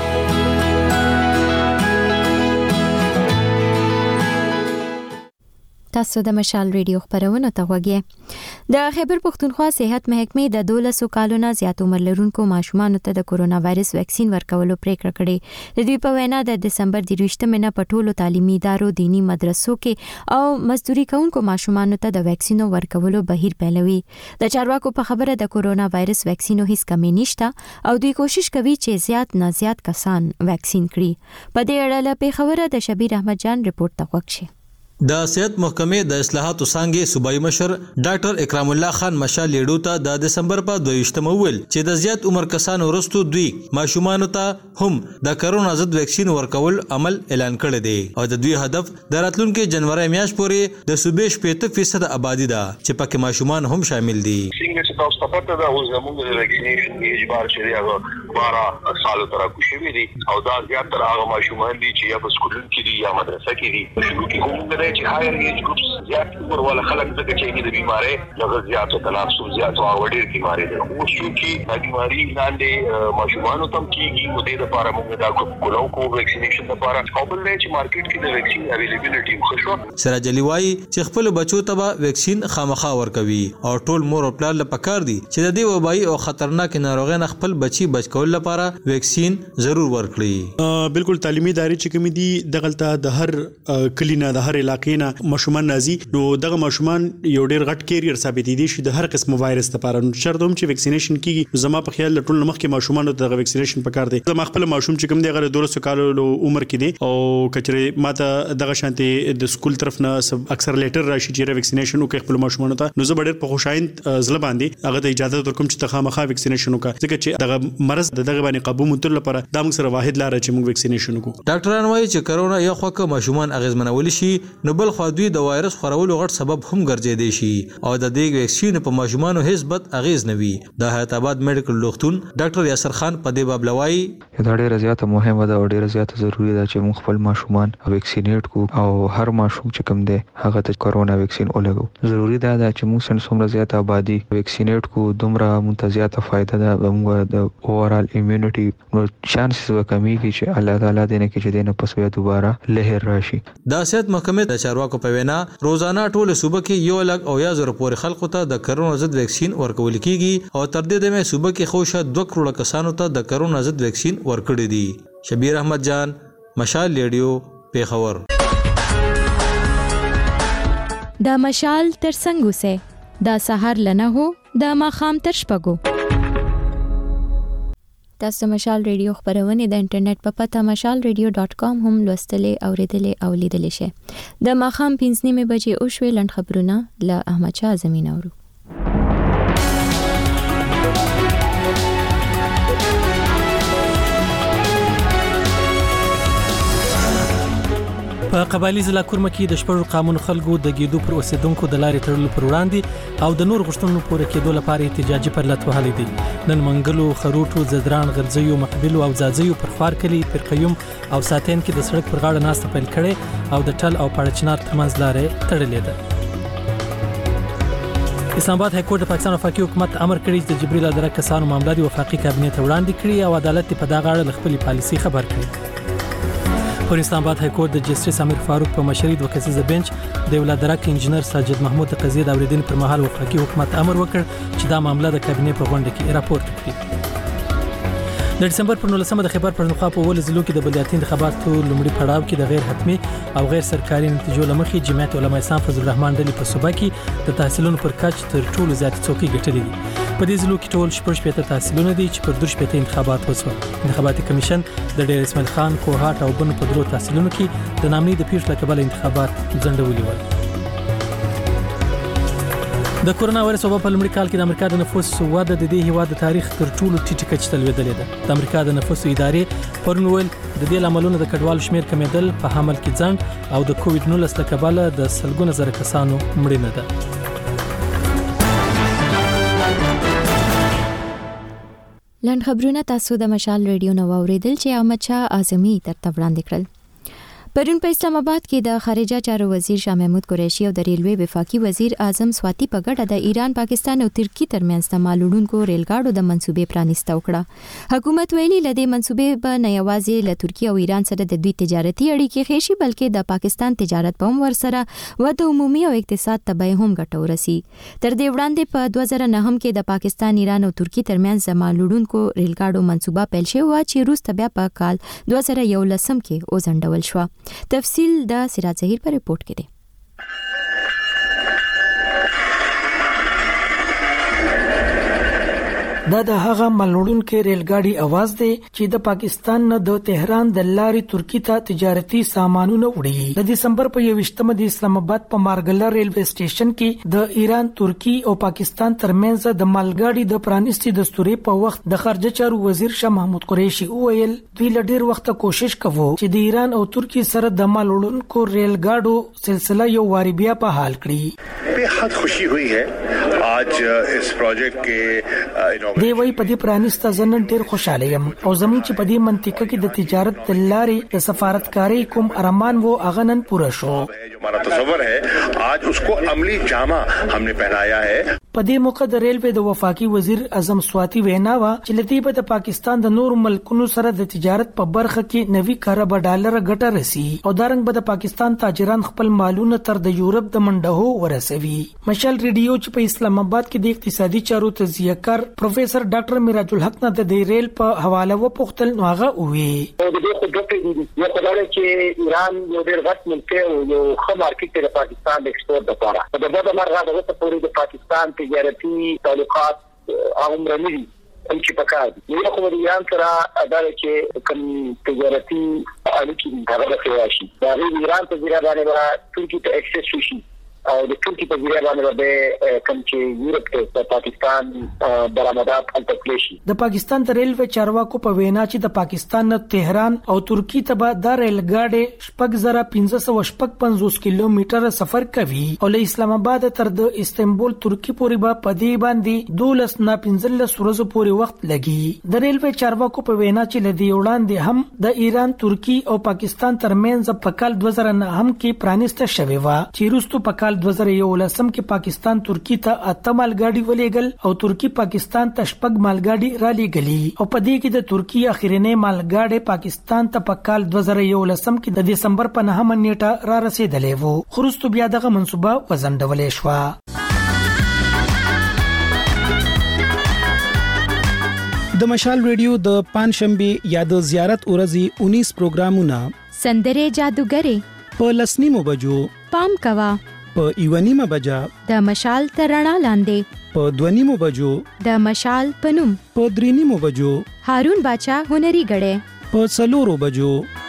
تاسو د مشال ریډیو خبرونه ته وګورئ د خیبر پښتونخوا صحت محکمې د دولسو کالونو زیات عمر لرونکو ماشومانو ته د کورونا وایرس ویکسین ورکولو پریکړه کړې د دوی په وینا د دسمبر د دویشتمې نه په ټولو تعلیمي ادارو دینی مدرسو کې او مزدوري کوونکو ماشومانو ته د ویکسینو ورکولو بهیر پیلوي د چارواکو په خبره د کورونا وایرس ویکسینو هیڅ کمی نشته او دوی کوشش کوي چې زیات نه زیات کسان ویکسین کړي په دې اړه له پیښوره د شبیر احمد جان رپورت ته وکړي د صحت محکمې د اصلاحاتو څانګې صوبایي مشر ډاکټر اکرام الله خان مشال لیډو ته د دسمبر په دویشتمه ویل چې د زیات عمر کسانو وروسته دوی ماشومانو ته هم د کرونا ضد ویکسین ورکول عمل اعلان کړی دی او د دوی هدف د راتلونکي جنوري میاشت پورې د صوبې شپږ فیصد آبادی ده چې پکې ماشومان هم شامل دي څنګه چې تاسو ته پته ده اوس زموږ د ویکسینیشن اجبار چې هغه بارہ سال تر کوشش دي او دا زیات تر هغه ماشومان دي چې یا په سکولونو کې دي یا مدرسه کې دي شروع کې کوم چې هایر ایج ګروپس زیات عمر والا خلک دغه چې د بیماری د زیات تناسب زیات او وړي بیماری ده او چې د بیماری لاندې ماشومان تم کیږي او د لپاره موږ دا کوو کو ویکسینیشن لپاره او بل چې مارکیټ کې د ویکسین اویلیبিলিټي خوشو سراج علي وايي چې خپل بچو ته ویکسین خامخا ورکوي او ټول مور او پلار له پکار دي چې د دې وبایي او خطرناک ناروغۍ نه خپل بچي بچ کول لپاره ویکسین ضرور ورکړي بالکل تعلیمي ادارې چې کوم دي دغلطه د هر کلینا د هر علاقې نه ماشومان نازي نو دغه ماشومان یو ډیر غټ کیریئر ثابت دي شي د هر قسم وایرس لپاره شرط هم چې ویکسینیشن کیږي زما په خیال ټول مخکې ماشومان د ویکسینیشن پکار دي زما خپل ماشوم چې کوم دی غره دولسو کالو عمر کې دي او کچره ماته دغه شانتي د سکول طرف نه اکثر لیټر راشي چې ویکسینیشن وکړي خپل ماشومان ته نو زه ډیر په خوشاین زله باندې هغه ته اجازه درکوم چې تخامخا ویکسینیشن وکړي ځکه چې دغه مرض دغه باندې قابو متل لپاره د موږ سره واحد لار چې موږ ویکسینیشن وکړو ډاکټران وايي چې کرونا یو خوکه ماشومان اغیزمنول شي نو بل خو دوی د وایرس خورولو غټ سبب هم ګرځیدي شي او د دې ویکسین په ماشومان هیڅ بد اغیز نه وي د حیات آباد میډیکل لوختون ډاکټر یاسر خان په دې باب لوي دا ډیره زیاته مهمه ده او ډیره زیاته ضروری ده چې موږ خپل ماشومان ویکسینیټ کو او هر ماشوم چې کوم دی هغه ته کرونا ویکسین ولګو ضروری ده چې موږ څنګه څومره زیاته آبادی ویکسینیټ کو دومره متزیاته فائدہ ده موږ د اور اوورال ایمیونټي نو چانسز وکمیږي چې الله تعالی دې نه کې چې دې نه پس بیا دوباره لهر راشي. د صحت محکمې د چارواکو په وینا روزانه ټول صوبه کې یو لک او یا زر پورې خلکو ته د کرونا ضد ویکسین ورکول کیږي او تر دې دمه صوبه کې خوشا دوه کروڑ کسانو ته د کرونا ضد ویکسین ورکړي دي. شبیر احمد جان، مشال ریډیو، پیښور. دا مشال تر څنګه سه دا سحر لنه هو دا ماخام تر شپګو. تاسو مشال ریډیو خبرونه د انټرنیټ په پته مشال ریډیو ډاٹ کام هم لوستلې او ریډلې او لیدلې شي. د ماخام پنځه نیمه بجې او شوي لند خبرونه له احمد شاه زمين اورو. په قبایلی ضلع کورمه کې د شپږ قانون خلکو د ګیدو پر اوسیدونکو د لارې تړلو پر وړاندې او د نور غشتونو پورې کېدو لپاره احتجاجي پر لټ وهلې دي. نن منګلو، خروټو، زدران، غرزیو، مقبلو او زازیو پر خار کلی، پر قیوم او ساتین کې د سړک پر غاړه ناسته پیل کړي او د ټل او پړچنار ترمنځ لارې تړلې ده. اسلام آباد های کورټ د پاکستان وفاقي حکومت امر کړی چې د جبريل اداره کسانو معاملات د وفاقي کابینې ته وړاندې کړي او عدالت په دغه اړه خپل پالیسي خبر کړي. پر اسلام آباد های کورټ د جسټیس امیر فاروق په مشرۍ د کسیزه بنچ د ولادرک انجنیر ساجد محمود د قضیې د اوریدنې پر مهال وفاقي حکومت امر وکړ چې دا معاملې د کابینې په غونډه کې راپورټ کړي. د دسمبر پر نولسمه د خیبر پښتونخوا په ول ضلع کې د بلدیاتي انتخاباتو لومړي پړاو کې د غیر حتمي او غیر سرکاري نتیجو لمخې جمعیت علماء اسلام فضل الرحمن ډلې په صوبه کې د تحصیلونو پر کچ تر ټولو زیات څوکۍ ګټلې دي. په دې ضلع کې ټول شپږ شپږ تحصیلونه دي چې پر دوه شپږ انتخابات وشول. انتخاباتي کمیشن د ډیر اسماعیل خان کوهات او بن په درو تحصیلونو کې د نامې د پیښ لکبل انتخابات ځنډولي ول. د کورونا وایرس وبا په لومړي کال کې د امریکا د نفوس وده د دې هیواد د تاریخ تر ټولو ټیټه کچه ته لوېدلې ده. د امریکا د نفوس ادارې پرون ویل د دې لاملونه د کډوالو شمیر کمیدل، په حمل کې ځنډ او د کووډ نولس له کبله د سلګونه زره کسانو مړینه ده. لند خبرونه تاسو د مشال ریډیو نو اوریدل چې احمد شاه اعظمي تر وړاندې کړل. پرون په اسلام آباد کې د خارجه چارو وزیر شاه محمود قریشي او د ریلوی وفاقي وزیر اعظم سواتی په ګډه د ایران، پاکستان او ترکی ترمنځ د مالوړونکو ریلګاډو د منسوبې پرانیسته وکړه. حکومت ویلي لدې منسوبې به نه یوازې له ترکی او ایران سره د دوی تجارتي اړیکې ښه شي بلکې د پاکستان تجارت په هم ورسره وده عمومي او اقتصاد ته به هم ګټه ورسي. تر دې وړاندې په دوه زره نهم کې د پاکستان، ایران او ترکی ترمنځ د مالوړونکو ریلګاډو منسوبه پیل شوه چې وروسته بیا په کال دوه زره یولسم کې وځنډول شوه. تفصیل د سراج ظهیر پر رپورت کې دی. دا د هغه ملوړونکو ریلګاډي اواز دی چې د پاکستان نه د تهران د لارې ترکی ته تجارتي سامانونه وړي. د دسمبر په یوویشتمه د اسلام آباد په مارګله ریلوے سټیشن کې د ایران، ترکی او پاکستان ترمنځ د مالګاډي د پرانیستي دستوري په وخت د خارجه چارو وزیر شاه محمود قریشي وویل دوی له ډیر وخت کوشش کوي چې د ایران او ترکی سره د مالوړونکو ریلګاډو سلسله یو واری بیا په حال کړي. बेहद खुशी हुई है आज इस प्रोजेक्ट के دی وی په دې پرانیسته زنن ډیر خوشاله یم او زموږ چې په دې منطقه کې د تجارت د لارې د سفارتکاري کوم ارمان وو اغنن پوره شو. हमारा तस्वर है आज उसको अमली जामा हमने पहनाया है. په دې موقع د ریلوے د وفاقي وزیر اعظم سواتی وینا وا چې لدی په پاکستان د نور ملکونو سره د تجارت په برخه کې نوي کارب ډالر ګټه رسی او دارنګ به د پاکستان تاجران خپل مالونه تر د یورپ د منډهو ورسوي. مشال ریډیو چې په اسلام آباد کې د اقتصادي چارو تجزیه کار پروفیسر ډاکټر میراج الحق نه د ریل په حواله و پختل نو هغه وی د دې خو د یو خبره چې ایران یو ډیر غټ ملک او یو ښه مارکیټ د پاکستان د ایکسپورت لپاره د بده مرغه د وسه پورې د پاکستان تجارتي تعلقات عمرني هم چې پکار یو خو د ایران سره اداره چې کوم تجارتي اړیکې هغه کوي دا ایران ته ځای باندې ترکی ته اکسس شي او د ترکی په ځای باندې به کوم چې یورپ ته پاکستان برآمدات انتقلیشي. د پاکستان د ریلوے چارواکو په وینا چې د پاکستان نه تهران او ترکی ته به د ریلګاډي شپږ زره پنځه سوه شپږ پنځوس کیلومتره سفر کوي او له اسلام آباد تر د استنبول ترکی پورې به په دې باندې دولس نه پنځلس ورځې پورې وخت لګي. د ریلوے چارواکو په وینا چې لدی وړاندې هم د ایران، ترکی او پاکستان ترمنځ په کال دوه زره نهم کې پرانیسته شوې و چې وروسته په کال کال دوه زره یولسم کې پاکستان ترکی ته اته مالګاډي ولېګل او ترکی پاکستان ته شپږ مالګاډي را لېګلي او په دې کې د ترکی اخرنۍ مالګاډي پاکستان ته په کال دوه زره یولسم کې د دسمبر په نهمه نیټه را رسیدلې وو. خروستو بیا دغه منصوبه وزندولې شو. د مشال ریډیو د پنځشنبه یا د زیارت ورځې انیس پروګرامونه سندره جادوګری په لسنیمو بجو پام کوا په ایوانیمه بجا د مشال ترڼا لاندې په دونیمو بجو د مشال پنوم په درینیمو بجو هارون باچا هنري غړې په څلورو بجو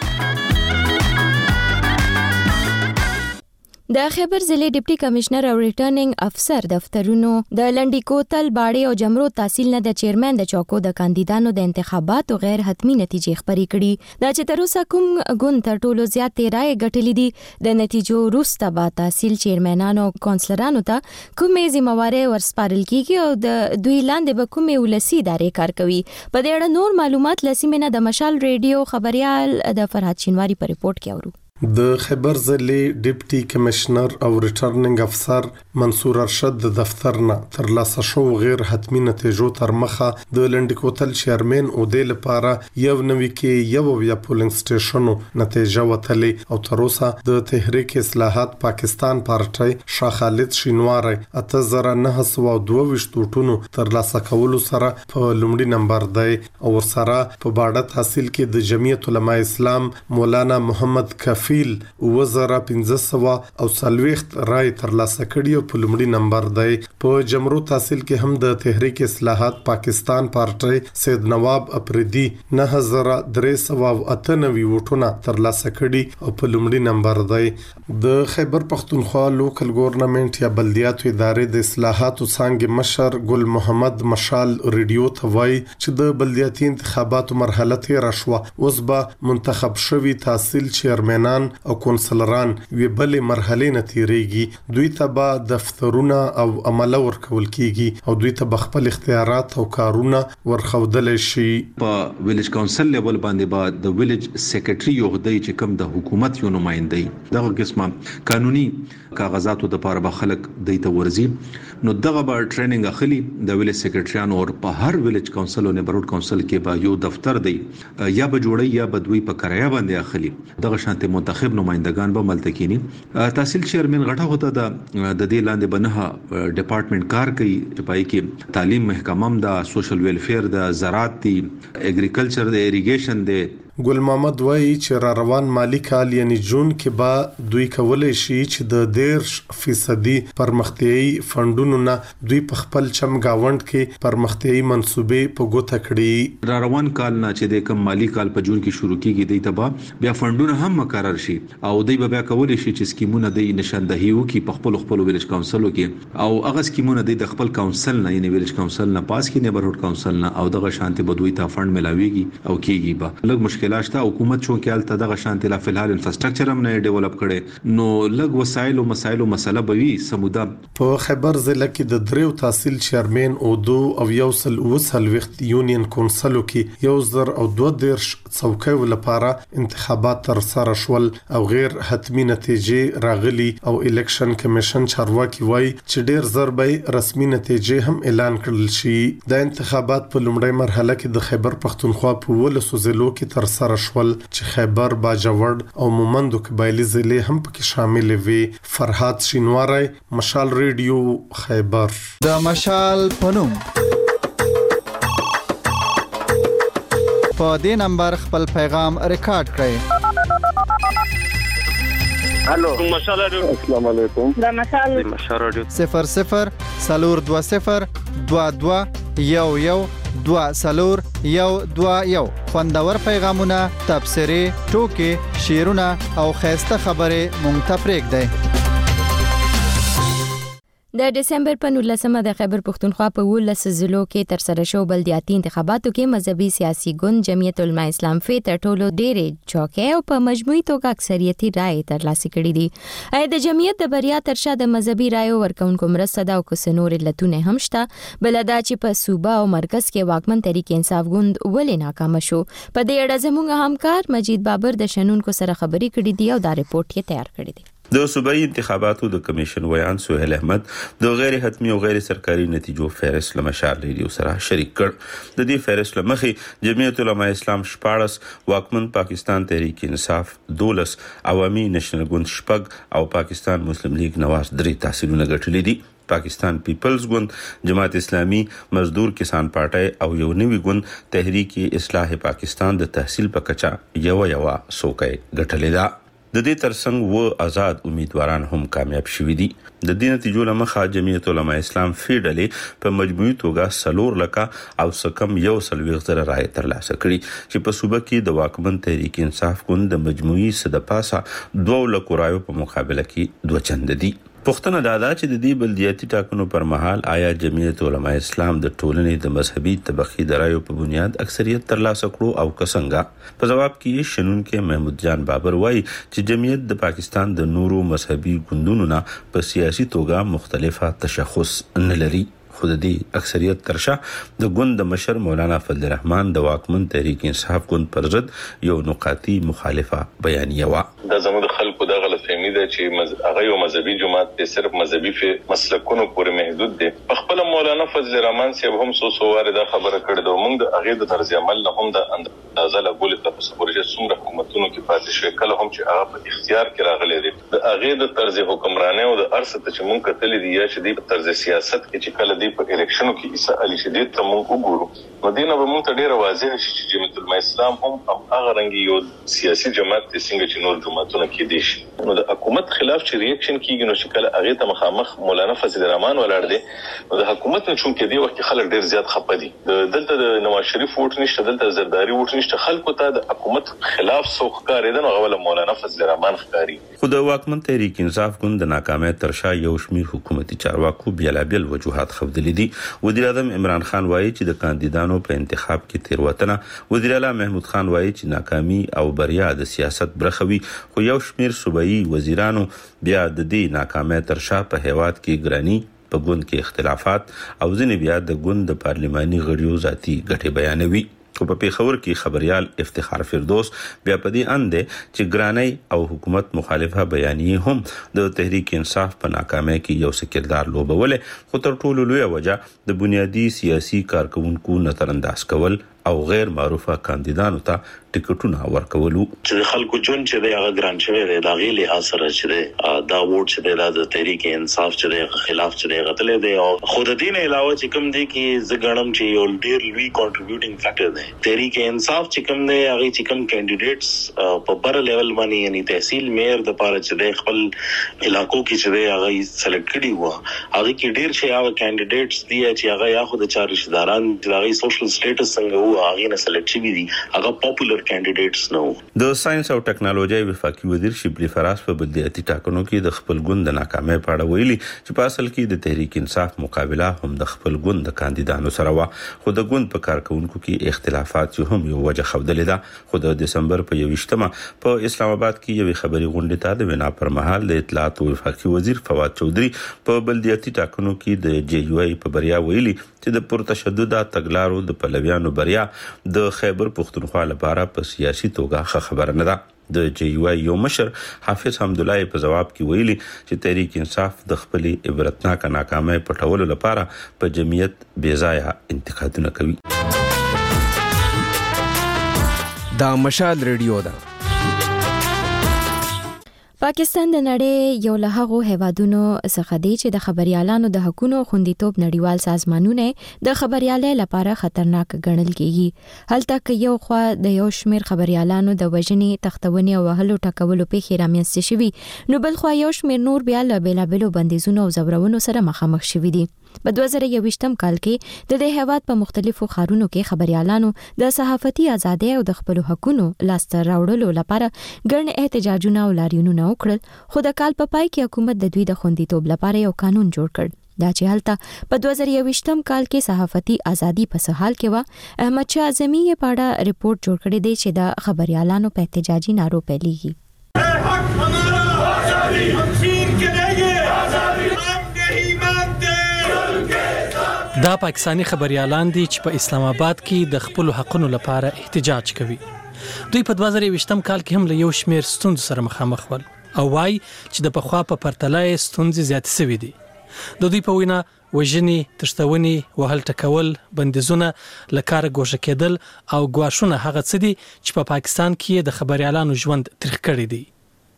د خیبر ضلع ډیپټي کمشنر او ریټرنینګ افسر دفترونو د لنډی کوتل باړې او جمرو تحصیل نه د چیرمن د چوکو د کاندیدانو د انتخاباتو غیر حتمی نتیجې خبري کړي. دا چې تر اوسه کوم ګوند تر ټولو زیات رائے ګټلې دي د نتیجو وروسته به تحصیل چیرمنانو او کونسلرانو ته کومې ذمہواري ورسپارل کیږي او د دوی لاندې به کومې ولسی ادارې کار کوي. په دې اړه نور معلومات لسیمه د مشال ریډیو خبريال د فرحت شینواری په ریپورت کې اورو. د خیبر ضلع ډیپټي کمشنر او ریټرنینګ افسر منصور ارشد د دفتر نه تر لاسه شو غیر حتمی نتیجو تر مخه د لنډی کوتل چیرمن او د لپاره یو نوې کې یو بیا پولینګ سټیشنو نتیجه وتلې او تر اوسه د تحریک اصلاحات پاکستان پارټي شاه خالد شینواری اته زره نه سوه دوه ویشت وټونو تر لاسه کولو سره په لومړي نمبر دی او سره په باډه تحصیل کې د جمعیت علماء اسلام مولانا محمد کفی فیل وزره پنځه سوه او څلوېښت رای ترلاسه کړي او په لومړي نمبر دی. په جمرو تحصیل کې هم د تحریک اصلاحات پاکستان پارټي سید نواب اپریدي نه زره درې سوه او اته نوي وټونه ترلاسه کړي او په لومړي نمبر دی. د خیبر پښتونخوا لوکل ګورنمنت یا بلدیاتو ادارې د اصلاحاتو څنګه مشر ګل محمد مشال ریډیو ته وایي چې د بلدیاتي انتخاباتو مرحله تیر شوه، اوس به منتخب شوي تحصیل چیرمنان او کونسلران وی بلې مرحله نه تیریږي. دوی ته به دفترونه او عمله ورکول کیږي او دوی ته به خپل اختیارات او کارونه ورخودل شي. په ویلیج کونسل لیول باندې به د ویلیج سیکریټري یو غدي چې کوم د حکومت یو نمائندې دغه قسمه قانوني کاغذاتو د لپاره به خلک د ته ورزي نو دغه به ټریننګ اخلي د ویلیج سیکریټریانو او په هر ویلیج کونسل او نیبرهوډ کونسل کې به یو دفتر دی یا به جوړي یا به دوی په کرایه باندې اخلي. دغه شانته منتخب نمائندگان به ملتکینی تحصیل چیرمن غټه هوته د د دې لاندې بنه ډپارټمنټ کار کوي چې پای کې تعلیم محکمه د سوشل ویلفیر د زراعت دی اګریکلچر د اریګیشن دی. ګل محمد وایي چې را روان مالی کال یعنی جون کې به دوی کولای شي چې د ډیر فیصدي پرمختیايي فندونو نه دوی په خپل چم گاوند کې پرمختیايي منصوبې په ګوته کړي. را روان کال نه چې د کوم مالی کال په جون کې شروع کیږي دی ته بیا فندونه هم مقرر شي او دوی به بیا کولای شي چې سکیمونه د نشاندهي وکي په خپل خپل ویلیج کونسلو کې او هغه سکیمونه د خپل کونسل نه یعنی ویلیج کونسل نه پاس کې نیبرهوډ کونسل نه او دغه شانتي بدوي ته فند ملاويږي او کیږي به لږ مشکل لاشته حکومت چون کې الته دغه شانتي لا فلحال انفراستراکچر هم نه ډیولپ کړي نو لږ وسایل او مسایل او مسله به وي سموده. په خیبر ضلع کې د دریو تحصیل چیرمن او دو او یو سل وسل وخت یونین کونسلو کې یو زر او دوه دیرش څوکۍ لپاره انتخابات تر سره شول او غیر حتمی نتیجې راغلي او الیکشن کمیشن چارواکي وایي چې ډیر زر به رسمي نتیجې هم اعلان کړل شي. د انتخابات په لومړۍ مرحله کې د خیبر پښتونخوا په ولسو ضلعو کې تر سره شول چې خیبر باجوړ او مومندو قبایلی ضلع هم پکې شامل وي. فرحات شینواری مشال ریډیو خیبر. د مشال پنوم په دې نمبر خپل پیغام ریکارډ کړئ. هلو مشال رادیو. السلام علیکم. د مشال مشال رادیو صفر صفر سلور دو صفر دو دو یو یو دو سلور یو دو یو. خوندور پیغامونه، تبصرې، ټوکې، شعرونه او خاصه خبره مونږ ته پرېږدئ. د دسمبر په نولسمه د خیبر پښتونخوا په ولس ضلعو کې تر سره شو بلدیاتي انتخاباتو کې مذهبي سیاسي ګوند جمعیت علماء اسلام فی تر ټولو ډېرې چوکۍ او په مجموعي توګه اکثریتي رائے ترلاسه کړې دي. اې د جمعیت د بریا تر شا د مذهبي رایو ورکونکو مرسته ده او که څه نور علتونه هم شته. بل دا چې په صوبه او مرکز کې واکمن تحریک انصاف ګوند ولې ناکام شو. په دې اړه زموږ همکار مجید بابر د شنونکو سره خبرې کړې دي او دا ریپورت یې تیار کړی دی. د صوبایي انتخاباتو د کمیشن ویان سهیل احمد د غیر حتمی او غیر سرکاري نتیجو فهرست له مشال ریډیو سره شریک کړ. د دې فهرست له مخې جمعیت علماء اسلام شپاړس، واکمن پاکستان تحریک انصاف دولس، عوامي نېشنل ګوند شپږ او پاکستان مسلم لیگ نواز درې تحصیلونه ګټلي دي. پاکستان پیپلز ګوند، جماعت اسلامي، مزدور کسان پارټي او یو نوی ګوند تحریک اصلاح پاکستان د تحصیل په کچا یو یو څوکۍ ګټلې ده. د دې ترڅنګ و آزاد امیدواران هم کامیاب شوي دي. د دې نتیجو له مخه جمعیت علماء اسلام فی ډلې په مجموعي توګه سلور لکه او سکم یو سلويغ زره رای ترلاسه کړي چې په صوبه کې د واکمن تحریک انصاف ګوند د مجموعي صد پاسه دوه لکه رایو په مقابله کې دوه چند دي. پښتنه دادا چې د دې بلدیاتي ټاکنو پر مهال آیا جمعیت علماء اسلام د ټولنې د مذهبي طبقي درایو په بنیاد اکثریت ترلاسه کړو او کسنګا؟ په جواب کې شنونکو محمود جان بابر وایي چې جمعیت د پاکستان د نورو مذهبي ګوندونو نه په سیاسي توګه مختلفه تشخص نه لري. خود دې اکثریت ترشا د ګوند مشر مولانا فضل الرحمن د واکمن تحریک انصاف ګوند پر ضد یو نقاطي مخالفه بیانیه و. د زموږ خلکو د غلط فهمي ده چې هغه یو مذهبي جماعت دی، صرف مذهبي مسلکونو پورې محدود دی. په خپل مولانا فضل الرحمن صاحب هم سو سو واره دا خبره کړې ده. موږ د هغه د طرز عمل نه هم د اندازه لا ګول ته په پروژه څومره حکومتونو کې پاتې شوی، کله هم چې هغه په اختیار کې راغلي دي د هغه د طرز حکمرانه او د ارث ته چې موږ کتلې دي یا چې د طرز سیاست کې چې کله دی په الیکشنو کې عیسی علي شدید ته موږ وګورو، نو دینه به موږ ته ډیره واضح شي چې جمعیت علماء اسلام هم هغه رنګي یو سیاسي جماعت د څنګه چې نور جماعتونه کې دي شي. نو د حکومت خلاف چې ریاکشن کیږي نو چې کله هغه ته مخامخ مولانا فضل الرحمن ولاړ دي، نو د حکومت نه چون کې دی وخت خلک ډیر زیات خپه دي. دلته د نواز شریف ووټ نشته، دلته زرداری ووټ نشته، خلکو ته د حکومت خلاف سوخ کاری ده، نو غوړه مولانا فضل الرحمن ښکاری. خو د واکمن تحریک انصاف ګوند د ناکامۍ ترشا یو شمیر حکومتي چارواکو بیلابل وجوهات خودلې دي. وزیر اعظم عمران خان وایي چې د کاندیدانو په انتخاب کې تیروتنه، وزیر اعلی محمود خان وایي چې ناکامي او بریا د سیاست برخه وي، خو یو شمیر صوبایي وزیرانو بیا د دې ناکامۍ ترشا په هیواد کې ګرانی، په ګوند کې اختلافات او ځینې بیا د ګوند د پارلماني غړیو ذاتي ګټې بیانوي. خو په پیښور کې خبريال افتخار فردوس بیا په دې اند چې ګرانی او حکومت مخالفه بیانیه هم د تحریک انصاف په ناکامۍ کې یو سکردار لوبوله، خو تر ټولو لوی وجه د بنیادی سیاسي کارکونکو نظرانداز کول او غیر معروفه کاندیدانو ته ټیکټونه ورکولو. چې خلکو جون چې دی هغه ګران شوی دی، دا غي له اثر چې دی دا ووټ چې دی د تحریک انصاف چې دی خلاف چې دی غتلې دی، او خود دین علاوه چې کوم دی کې زګړم چې یو ډیر لوی کنټریبیوټینګ فیکٹر دی. تحریک انصاف چې کوم دی هغه چې کوم کینډیډیټس په بر لیول باندې یعنی تحصیل میر د پاره چې دی خپل علاقو کې چې دی هغه سلیکټ کړي وو، هغه کې ډیر شي هغه کینډیډیټس دی چې هغه یا خود چار رشتہداران چې هغه سوشل سټیټس څنګه وو هغه نه سلیکټ شوی دي، هغه پاپولر کینډیډیټس نو. د ساينس او ټکنالوژي وفاقي وزیر شبلی فراز په بلدیاتي ټاکنو کې د خپل ګوند د ناکامۍ په اړه ویلي چې په اصل کې د تحریک انصاف مقابله هم د خپل ګوند د کاندیدانو سره و، خو د ګوند په کارکونکو کې اختلافات هم یو وجه خودلې ده. خو د دسمبر په یوشتمه په اسلام آباد کې یو خبري غونډه ته د وینا پر مهال د اطلاعات او وفاقي وزیر فواد چودري په بلدیاتي ټاکنو کې د جی یو ای په بریا ویلي چې د پرتشدد تګلارو د پلویانو بریا د خیبر پختونخوا لپاره په سیاسي توګه خبره نه ده. د جی یو ای یو مشر حافظ حمدالله په جواب کې ویلي چې تحریک انصاف د خپل عبرتناک ناکامۍ پټولو لپاره په جمعیت بې ځایه انتقادونه کوي. دا مشال ریډیو ده. پاکستان د نړۍ یو له هغو هیوادونو څخه دی چې د خبريالانو د حقوقو خوندیتوب نړیوال سازمانونه د خبريالۍ لپاره خطرناک ګڼل کیږي. هلته یو خو د یو شمیر خبريالانو د وژنې، تختونې او هلو ټکولو پیښې رامنځته شوي، نو بل خو یو شمیر نور بیا له بیلابلو بندیزونو او زبرونو سره مخامخ شوي دي. په دوه زره یوویشتم کال کې د دې هیواد په مختلفو ښارونو کې خبريالانو د صحافتي ازادۍ او د خپل حقوقو لاسته راوړلو لپاره ګڼ احتجاجونه او لاریونونه وکړل، خو د کال په پای کې حکومت د دوی د خوندیتوب لپاره یو قانون جوړ کړ. دا چې هلته په دوه زره یوویشتم کال کې صحافتي ازادي په سهال کې و. احمد شاه اعظمي یې په اړه ریپورت جوړ کړی دی چې د خبريالانو په احتجاجي نارو پیلېږي. دا پاکستانی خبريالان دي چې په اسلام آباد کې د خپل حقوقو لپاره احتجاج کوي. دوی په دوه زره یوویشتم کال کې هم له یو شمیر ستونزو سره مخامخ ول او وايي چې د پخوا په پرتله ستونزې زیاتې شوې دي. د دوی په وینا وژنې، تښتونې، وهل ټکول، بندیزونه، له کاره ګوښه کېدل او ګواښونه هغه څه دي چې په پا پاکستان کې د خبريالانو ژوند تریخ کړی دی.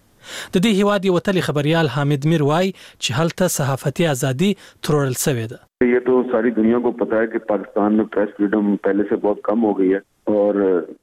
د دې هیواد یو وتلی خبريال حامد میر وایي چې هلته صحافتي ازادي تروړل شوې ده. ये तो सारी दुनिया को पता है कि पाकिस्तान में प्रेस फ्रीडम पहले से बहुत कम हो गई है और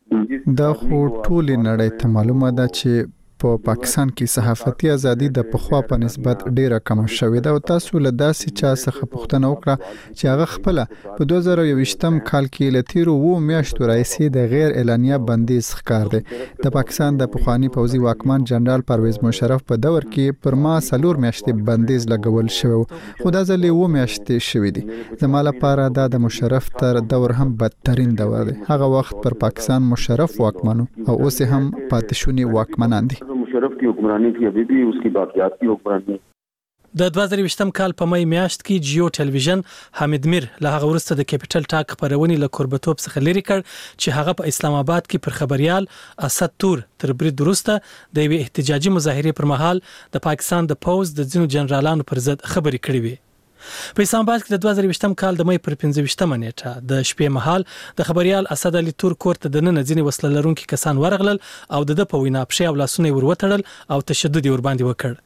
دا خو ټول نړۍ ته معلومه ده چې په پاکستان کې صحافتي ازادي د پخوا په نسبت ډیره کم شوې ده او تاسو له داسې چا څخه پوښتنه وکړه چې هغه خپل په دوه زره یوویشتم کال کې له تیرو وو میاشتو راځي د غیر اعلانیه بندیز ښکار دی. د پاکستان د پخوانی پوځي واکمن جنرال پرویز مشرف په دور کې پر ما څلور میاشتې بندیز لګول شوی خو دا ځل وو میاشتې شوې دي. زما لپاره دا د مشرف تر دور هم بدترین دور دی. هغه وخت پر پاکستان مشرف واکمنو او اوس هم پاتشونی واکمنان دي. مشرف کی حکمرانی تھی ابھی بھی اس کی باقیات کی حکمرانی. د دوه زره یوویشتم کال په مې میاشت کې جیو ټلویزیون حامد میر له هغه وروسته د کیپټل ټاک خبرونې له کوربتوب څخه لري کړ چې هغه په اسلام آباد کې پر خبريال اسد تور تر برید وروسته د یو احتجاجي مظاهره پر مهال د پاکستان د پوز د ځینو جنرالانو پر ضد خبرې کړې وي. په اسلام آباد کې د دوه زره یوویشتم کال د مې پر پنځه ویشتمه نیټه د شپې مهال د خبريال اسد علي تور کور ته د نن ځینې وسله لرونکي کسان ورغلل او د په وینا پښې او لاسونه ور وتړل او تشدد ور باندې وکړ.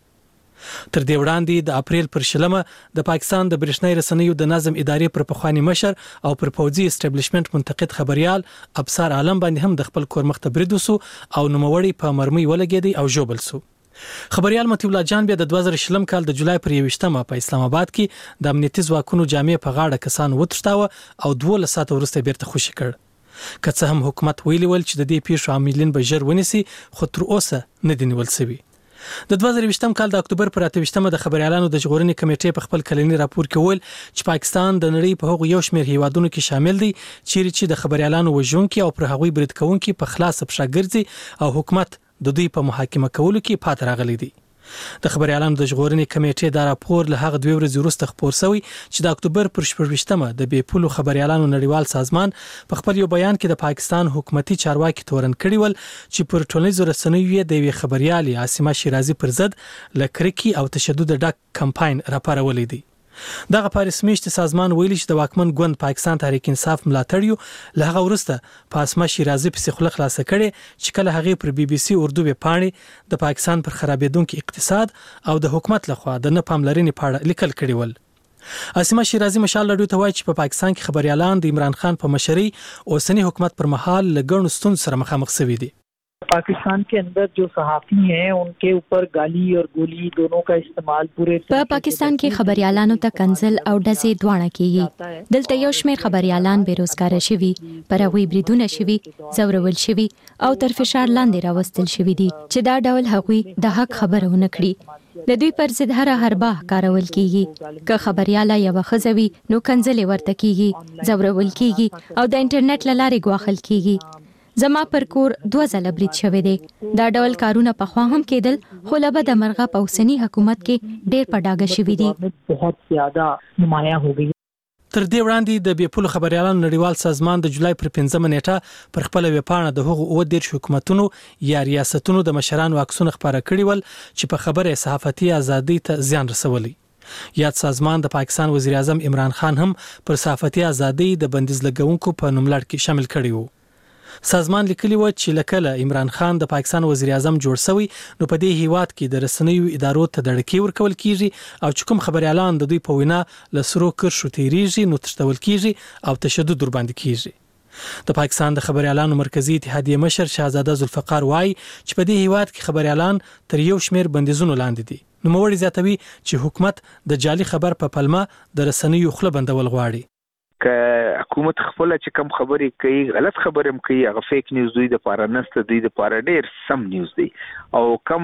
تر دې وړاندې د اپریل پر شلمه د پاکستان د برېښنايي رسنیو د نظم ادارې پر پخوانی مشر او پر پوځي اسټابلیشمنت منتقد خبريال ابصار عالم باندې هم د خپل کور مخ ته برید وسو او نوموړی په مرمۍ ولګېدی او ژوبل سو. خبريال مطیع الله جان بیا د دوه زره شلم کال د جولای پر یوویشتمه په اسلام آباد کې د امنیتي ځواکونو جامې په غاړه کسان وتښتاوه او دوه لساته وروسته بیرته خوشي کړ. که څه هم حکومت ویلي ول چې د دې پیښو عاملین به ژر ونیسي خو تر اوسه نه دي نیول شوي. د دوه زره یوویشتم کال د اکتوبر پر اته ویشتمه د خبريالانو د ژغورنې کمیټې په خپل کلنی راپور کې ویل چې پاکستان د نړۍ په هغو یو شمېر هیوادونو کې شامل دی چیرې چې د خبريالانو وژونکي او پر هغوی برید کوونکي په خلاص پښه ګرځي او حکومت د دوی په محاکمه کولو کې پات راغلی دی. د خبريالانو د ژغورنې کمیټې دا راپور له هغه دوه ورځې وروسته خپور شوی چې د اکتوبر پر شپږ ویشتمه د بې پولو خبريالانو نړیوال سازمان په خپل یو بیان کې د پاکستان حکومتي چارواکي تورن کړی ول چې پر ټولنیزو رسنیو د یوې خبريالي عاصمه شیرازي پر ضد لکرکی او تشدد ډک کمپاین راپارولې دی. دغه پاریس میشت سازمان ویلي چې د واکمن ګوند پاکستان تحریک انصاف ملاتړ له هغه وروسته په اسمه شیرازي په خله خلاصه کړي چې کله هغه پر بي بي سي اردو به پاڼې د پاکستان پر خرابېدونکو اقتصاد او د حکومت لخوا د نه پاملرنې په اړه لیکل کړي ول. اسمه شیرازي مشال لډو ته وایي چې په پاکستان کې خبريالان د عمران خان په مشرۍ اوسنی حکومت پر مهال لګڼو ستونزو سره مخامخ شوي دي. पाकिस्तान के अंदर जो सहाफ़ी हैं उनके ऊपर गाली और गोली दोनों का इस्तेमाल पूरे په پاکستان کې خبريالانو ته کنزل او ډزې دواړه کیږي. دلته یو شمېر خبريالان بیروزګار شوي، پر هغوی بریدونه شوي، زورول شوي او تر فشار لاندې راوستل شوي دي چې دا ډول هغوی د حق خبره ونه کړي. د دوی پر ضد هر حربه کارول کیږي. که خبرياله یو خزوي نو کنزل ورته کیږي، زورول کیږي او د انټرنیټ لارې غواخل کیږي. زما پر کور دوه ځله برید شوی دی. دا ډول کارونه په خوا هم کېدل خو لبه د مرغه په اوسنی حکومت کې ډېر په ډاګه شوي دي. بہت زیاده نمایاں هو گئی. تر دې وړاندې د بې پولو خبريالانو نړیوال سازمان د جولای پر پنځمه نیټه پر خپل ویبپاڼه د هغو اووه دېرش حکومتونو یا ریاستونو د مشرانو عکسونه خپاره کړي ول چې په خبره صحافتي ازادي ته زیان رسولی. یاد سازمان د پاکستان وزیر اعظم عمران خان هم پر صحافتي ازادي د بندیز لګونکو په نوملړ کې شامل کړي وو. سازمان لیکلی و چې لکه عمران خان د پاکستان وزیر اعظم جوړ شوی نو په دې هیواد کې د رسنیو ادارو ته دړکې ورکول کیږي او چې کوم خبريالان د دوی په وینا لسرو کرشو تیریږي نو تشتول کیږي او تشدد ور باندې کیږي. د پاکستان د خبريالانو مرکزی اتحادیه مشر شهزاده ذوالفقار وایي چې په دې هیواد کې خبريالان تر یو شمېر بندیزونو لاندې دي. نو موري زیاتوي چې حکومت د جعلي خبر په پلمه د رسنیو خله بندول غواړي. که حکومت خپل چې کم خبرې کوي غلط خبرې هم کوي هغه فیک نیوز دوی د پاره نسته دوی د پاره ډېر سم نیوز دی او کم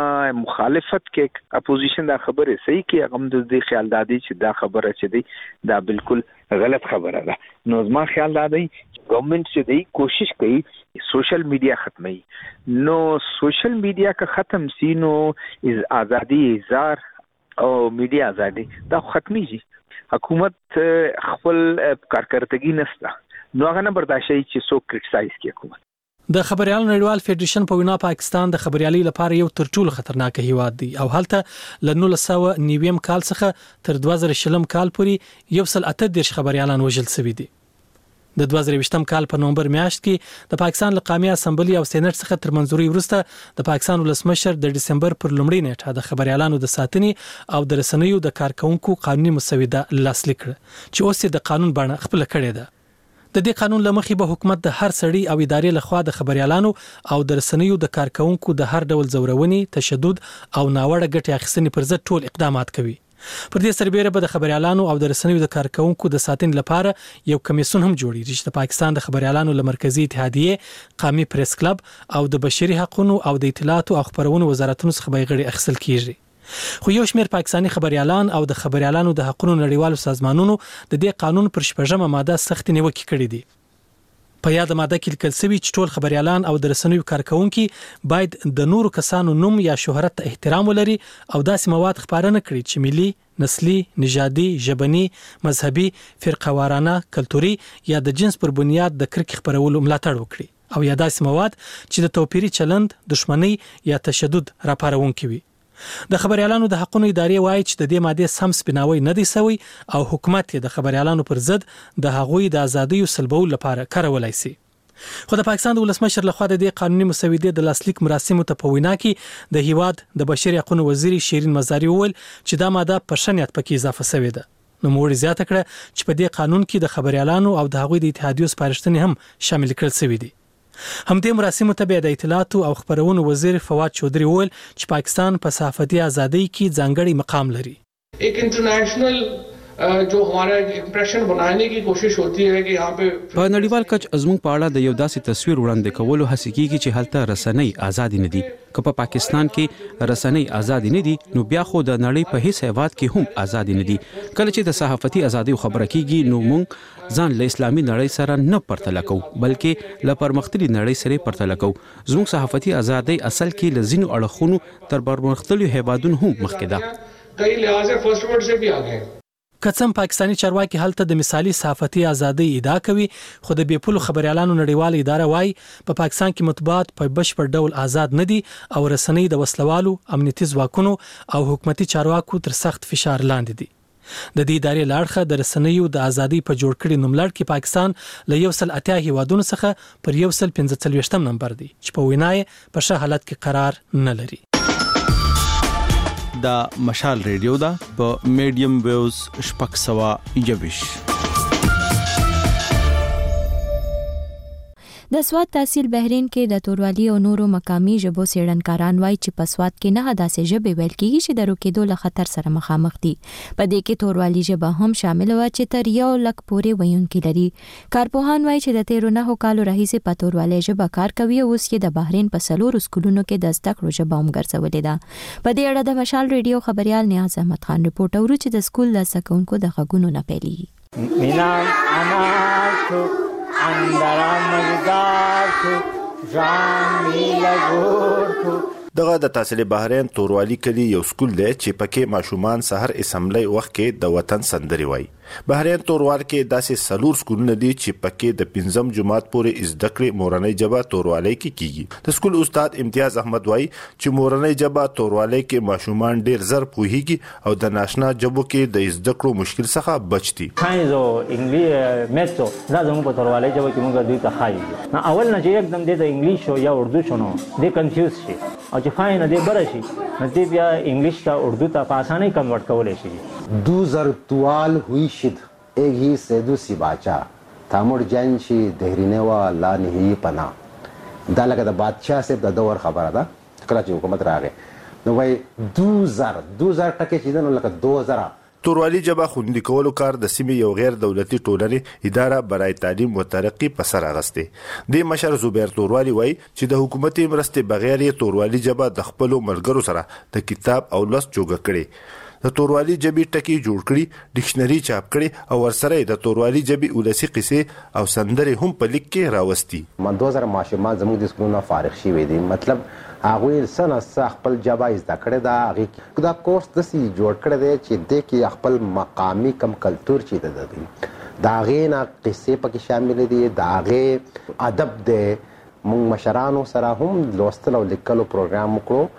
مخالفت کې اپوزیشن دا خبره صحیح کوي هغه د دې خیال دادی چې دا خبره چې دی دا بالکل غلط خبره ده. نو زما خیال دادی گورنمنت چې دی کوشش کوي سوشل میډیا ختمي. نو سوشل میډیا که ختم سي نو ازادي اظهار او میډیا ازادي دا ختميږي. حکومت خپل کارکړتګي نشته نو هغه نه برداشتي چې څوک کرټیسایز کوي حکومت. د خبريالانو نړیوال فدریشن په وینا پاکستان د خبريالۍ لپاره یو تر ټولو خطرناک هیواد دی او هلته ل نولس سوه نوي کال څخه تر دوه زره شلم کال پورې یو سل اته دیرش خبريالان وژل شوي دي. د دوه زره ویشتم کال په نومبر میاشت کې د پاکستان له قومي اسمبلی او سېنات څخه تر منځوري وروسته د پاکستان ولسمشر د دسمبر پر لومړۍ نیټه د خبريالانو د ساتنې او د رسنیو د کارکونکو قانوني مسوده لاسلیک کړه چې اوس د قانون بڼه خپل کړې ده. د دې قانون لمخې به حکومت د هر سړي او ادارې لخوا د خبريالانو او د رسنیو د کارکونکو د هر ډول زورونې، تشدد او ناوړه ګټې اخیستنې پر ضد ټول اقدامات کوي. پر دې سربېره به د خبريالانو او د رسنیو د کارکونکو د ساتنې لپاره یو کمیسیون هم جوړیږي چې د پاکستان د خبريالانو له مرکزی اتحادیې، قومي پریس کلب او د بشري حقوقو او د اطلاعات او خبرونو وزارتونو څخه به غړي اخیستل کیږي. خو یو شمېر پاکستاني خبريالان او د خبريالانو د حقوقو نړیوالو سازمانونو د دې قانون پر شپږمه ماده سخت نیوکې کړې دي. په یاد ماده کې لیکل شوی چې ټول خبريالان او د رسنیو کارکونکو باید د نورو کسانو نوم یا شهرت ته احترام ولري او داسې مواد خپاره نه کړي چې ملي، نسلي، نژادي، ژبني، مذهبي، فرقوارانه، کلتوري یا د جنس پر بنیاد د کرکې خپرولو ملاتړ وکړي او یا داسې مواد چې د توپیري چلند، دښمنۍ یا تشدد راپارونکي وي. د خبريالانو د حقوقو ادارې وایي چې د دې ماده سم سپیناوي نه دی سوی او حکومت د خبريالانو پر ضد د هغوی د ازادۍ سلبولو لپاره کارولای شي. خو د پاکستان د ولسمشر لخوا د دې قانوني مسودې د لاسلیک مراسمو ته په وینا کې د هیواد د بشري حقوقو وزیر شیرین مزاری وویل چې دا ماده په شنیات پکې اضافه شوې ده. نو موږ زیاته کړه چې په دې قانون کې د خبريالانو او د هغوی د اتحادیو سپارښتنې هم شامل کړل شوې دي. همدې مراسمو ته د اطلاعات او خبرونو وزیر فواد چودري وویل چې پاکستان په صحافتي ازادۍ کې ځانګړی مقام لري. एक इंटरनेशनल जो हमारा इंप्रेशन बनाने की कोशिश होती है कि यहाँ पे په نړیوال کچ ازمون په اړه د یو داسې تصویر وړاندې کولو هڅه کیږي چې هلته رسنۍ ازادي نه دي. که په پاکستان کې رسنۍ ازادي نه دي نو بیا خو د نړۍ په هیڅ هیواد کې هم ازادي نه دي. کله چې د صحافتي ازادي خبره کیږي نو موږ ځان له اسلامي نړۍ سره نه پرتله کوو بلکې له پرمختللي نړۍ سره پرتله کوو. زموږ صحافتي ازادي اصل کې له ځینو اړخونو تر پرمختللي هیوادونو هم مخکې ده. कई लिहाज से फर्स्ट वर्ल्ड से भी आगे हैं. کڅم پاکستانی چارواکي هلته د مثالی صحافتي ازادي ادعا کوي خو د بیپولو خبريالانو نړیوال اداره وايي په پاکستان کې مطبوعات په بشپړ ډول آزاد نه دي او رسنۍ د وسلوالو، امنیتي ځواکونو او حکومتي چارواکو تر سخت فشار لاندې دي. د دې ادارې لاړخه د رسنیو د ازادي په جوړ کړي نوملړ کې پاکستان له یو سل اتیا هیوادونو څخه پر یو سل پنځه څلوېښتم نمبر دی چې په وینای په ښه حالت کې قرار نه لري. دا مشال ریډیو دا په میډیم ویوز شپږ سوه یوویش. د سواد تحصیل بحرین کې د توروالی او نورو مقامی ژبو څېړنکاران وایي چې په سواد کې نه داسې ژبې ویل کېږي چې د روکېدو له خطر سره مخامخ دي. په دې کې توروالی ژبه هم شامل وه چې تر یو لک پورې ویونکي لري. کارپوهان وایي چې د تیرو نهو کالو راهیسې په توروالی ژبه کار کوي او اوس یې د بحرین په څلورو سکولونو کې د زده کړو ژبه هم ګرځولې ده. په دې اړه د مشال ریډیو خبريال نیاز احمد خان رپورټ اورو چې د سکول د زده کوونکو د غږونو نه پیلېږي. مینا انا اندرام مزدار تو جان می لګور تو. دغه د تحصیل بحرین توروالی کلی یو سکول دی چې پکې ماشومان سحر اسمبلی وخت کې د وطن سندري وایي. بحرین توروال کې داسې سلور سکولونه دي چې پکې د پنځم جماعت پورې زده کړې مورنۍ ژبه توروالی کې کیږي. د سکول استاد امتیاز احمد وایي چې مورنۍ ژبه توروالی کې ماشومان ډیر زر پوهیږي او د ناشنا ژبو کې د زده کړو مشکل څخه بچ دي. ساينس او انګلیسي میتھو دا زموږ په توروالی ژبه کې موږ دوی ته خایي. نه اول نه چې یکدم د انګلیش او یا اردو شنو د کنفیوز شي او چې فاین دې برشي نو دې بیا انګلیش ته اردو ته په اسانۍ کنورټ کولای شي. دو زر توال ہوئی شد ایک ہی سیدو سی باچا تامر جن شي دهرینه وا لا نهي پنا. دا لکه د بادشاہ صاحب د دور خبره ده کله چې حکومت راغی نو وای دو زر دو زر ټکه چې نو لکه دو زر. توروالی ژبه خوندي کولو کار د سیمې یو غیر دولتي ټولنې اداره برای تعلیم و ترقی په سر اغسته. د مشر زبیر توروالی وای چې د حکومتي مرستې بغیر یې توروالی ژبه د خپل ملګرو سره د کتاب او لوست جوړ کړي. د توروالی ژبې ټکی جوړ کړي، ډکشنری چاپ کړي او ورسره د توروالی ژبې ولسی قصې او سندرې هم په لیک کې راوستي. ما دوه زره ماشومان زموږ د سکولونو فارغ شوي دي. مطلب هغوی سنه څه خپل ژبه زده کړې ده. هغې دا کورس داسې جوړ کړی دی چې دې کې خپل مقامي کم کلتور چې ده دی د هغې نه قصې پکې شاملې دي، د هغې ادب دی، موږ مشرانو سره هم لوستل او لیکلو پروګرام وکړو.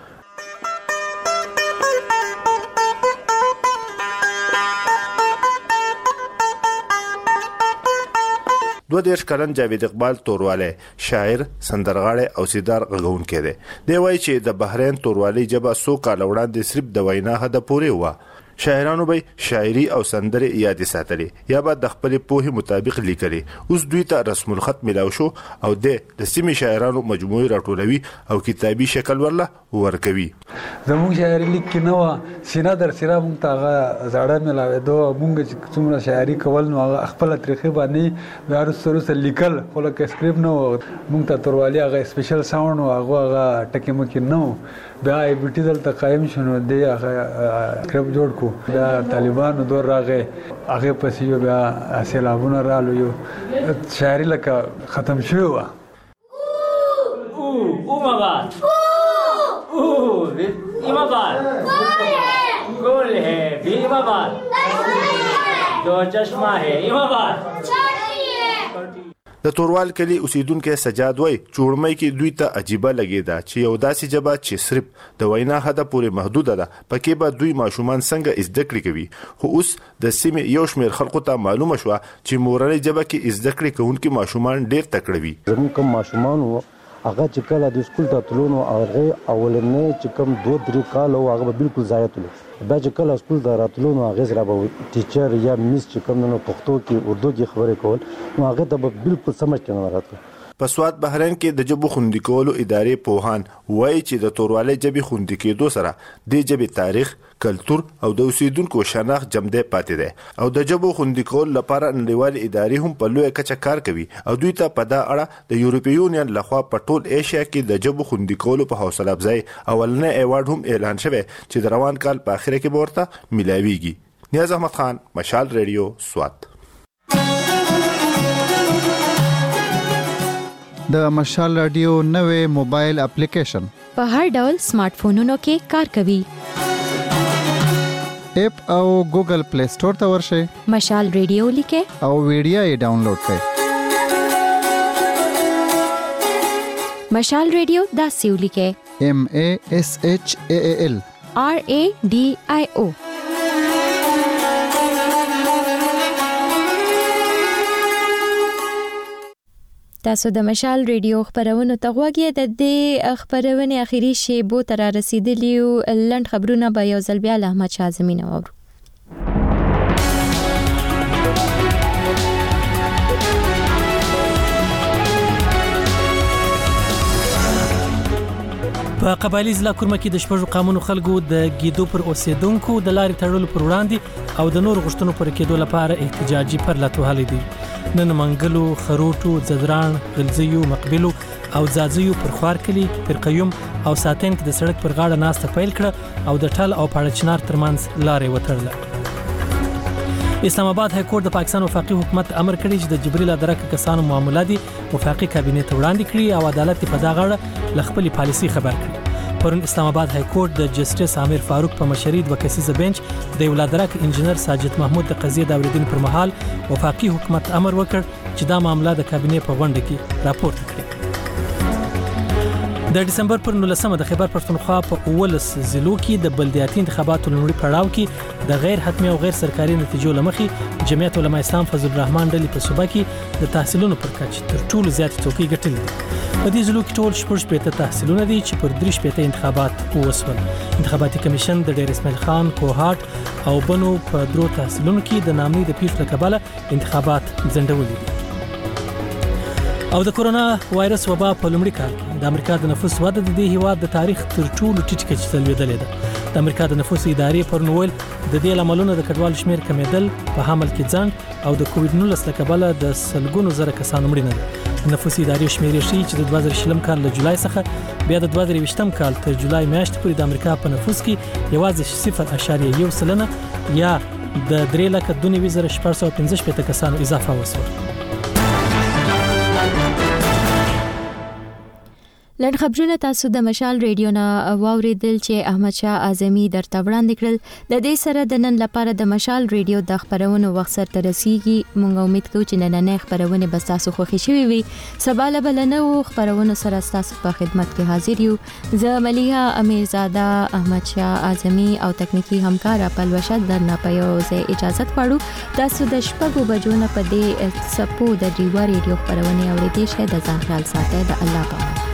دو دیش کلن جاوید اقبال تورواله شاعر، سندرغاړی او سیدار غږونکی دی. دی وایي چې د بحرین توروالۍ ژبه څو کاله وړاندې صرف د وینا حده پورې وه. شاعرانو به شاعري او سندرې یادې ساتلې یا به د خپلې پوهې مطابق لیکلې. اوس دوی ته رسم الخط میلاو شو او د د سیمې شاعرانو مجموعې راټولوي او کتابي شکل ورله ورکوي. زموږ شاعري لیک کې نه وه، سینه در سینه موږ ته هغه زاړه میلاوېدو. موږ چې څومره شاعري کول نو هغه خپله طریقې باندې بیا وروسته وروسته لیکل، خو لکه سکریپټ نه و. موږ ته توروالي هغه سپیشل ساوند و، هغه هغه ټکي مکي نه و. بیا ای بي ټي دلته قایم شو نو دی هغه سکریپټ جوړ کړو. بیا طالبانو دور راغی، هغې پسې یو بیا سیلابونه رالو، یو شاعري لکه ختم شوې وه. اوماباد ایماباد گل ہے بیماباد دو چشمہ ہے ایماباد. د توروال کلی اوسیدونکو سجاد وای چورمای کې دوی ته عجیبه لګیدا چې یو داسې جبه چې صرف د وینا حد پورې محدود ده، پکې به دوی ماشومان څنګه زده کړې کوي. خو اوس د سیمې یو شمېر خلکو ته معلومه شوه چې مورنۍ ژبه کې زده کړې کوونکي ماشومان ډېر تکړه وي. زموږ کوم ماشومان وو هغه چې کله د سکول ته تلو نو هغه اولنې چې کوم دوه درې کال وو هغه بالکل ضایع تلو. بیا چې کله سکول ته راتلو نو هغه سره به ټیچر یا میس چې کوم نو پښتو کې اردو کې خبرې کول نو هغه ته به بالکل سمجھ کې نه راته. په سواد بحرین کې د جبو خوندي کولو ادارې پوهان وایي چې د توروالۍ ژبې خوندي کېدو سره د ژبې تاریخ، کلتور او د اوسیدونکو شناخت جمدې پاتې دی او د جبو خوندي کول لپاره نړیوالې ادارې هم په لویه کچه کار کوي او دوی ته په دا اړه د یورپی یونین لخوا په ټول ایشیا کې د جبو خوندي کولو په حوصله افزای اولنې ایوارډ هم اعلان شوی چې د روان کال په اخر کې به ورته میلاویږي. نیاز احمد خان، مشال ریډیو، سوات. د مشال رادیو نوې موبایل اپلیکیشن په هر ډول سمارټ فونونو کې کار کوي. اپ او ګوګل پلی سٹور ته ورشئ، مشال ریډیو لیکئ او ویډیو یې ډاونلوډ کړئ. مشال ریډیو داسې ولیکئ: M A S H A A L R A D I O. تاسو د مشال ریډیو خبرونو ته غوږی. د دې خبرونه اخیری شیبو تر رسیدلی او لند خبرونه به یو ځل بیا له احمد شاه زمینه وورو. په قبایلی ضلع کورمه کې د شپږو قومونو خلکو د ګیدو پر اوسیدونکو د لارې تړلو پر وړاندې او د نور غوښتنو پر کېدو لپاره احتجاجي پرلط وهلې دي. نن منګلو، خروټو، زدران، غلزیو، مقبلو او ځاځیو پر خوار کلی، پرقیوم او ساتین کې د سړک پر غاړه ناسته پیل کړه او د ټل او پاړه چنار ترمنځ لارې وتړله. اسلام آباد های کورټ د پاکستان وفاقي حکومت امر کړی چې د جبري لادرکه کسانو معاملات وفاقي کابینې ته وړاندې کړي او عدالت په دا غاړه ل خپل پالیسي خبر کړي. پرون اسلام آباد های کورټ د جسټس عامر فاروق په مشرۍ دوه کسیزه بنچ د ولادرک انجنیر ساجد محمود د قضیې د اوریدنې پر مهال وفاقي حکومت امر وکړ چې دا معاملات د کابینې په غونډه کې راپورته کړي. د دسمبر پر نولسمه د خیبر پښتونخوا په اولس ضلعو کې د بلدیاتي انتخاباتو لومړي پړاو کې د غیر حتمي او غیر سرکاري نتیجو لمخې جمعیت علماء اسلام فضل الرحمن ډلې په صوبه کې د تحصیلونو پر کچ تر ټولو زیات څوکۍ ګټلې دي. په دې ضلعو کې ټول شپږ شپېته تحصیلونه دي چې پر درې شپېته انتخابات وسول. انتخاباتي کمیشن د ډیر اسماعیل خان، کوهاټ او بنو په درو تحصیلونو کې د نامې د پیښ لکباله انتخابات ځنډولي دي. او د کورونا وایرس وبا په لومړي کال کې د امریکا د نفوس وده د دې هیواد د تاریخ تر ټولو ټیټ کچې ته لوېدلې ده. د امریکا د نفوس ادارې پرون ویل د دې لاملونه د کډوال شمیر کمیدل، په حمل کې ځنډ او د کووډ نولس له کبله د سلګونو زره کسانو مړینه ده. د نفوس ادارې شمیرې ښیي چې د دوه زره شلم کال له جولای څخه بیا د دوه زره یوویشتم کال تر جولای میاشتې پورې د امریکا په نفوس کې یوازې صفر اعشاریه یو سلنه یا د درې لکه دوه نوي زره شپږ سوه پنځه شپېته کسانو اضافه وشوه. لن خبرونه تاسو د مشال ریډیو نه واوریدل چې احمد شاه اعظمي درته وړاندې کړل. د دې سره د نن لپاره د مشال ریډیو د خبرونو وخت سره ترسيږي. مونږ امید کوو چې نننې خبرونه به تاسو خوښ شي وي. سبا له بل نه خبرونو سره تاسو په خدمت کې حاضر یو. زه ملیحه امیرزاده، احمد شاه اعظمي او تکنیکی همکار پلوشت درنه په یو ځای اجازه غواړو. تاسو د شپږو بجو نه په دې سپو د ډیوا ریډیو خبرونه اورېدئ. شه د ځان خیال ساتئ. د الله په امان.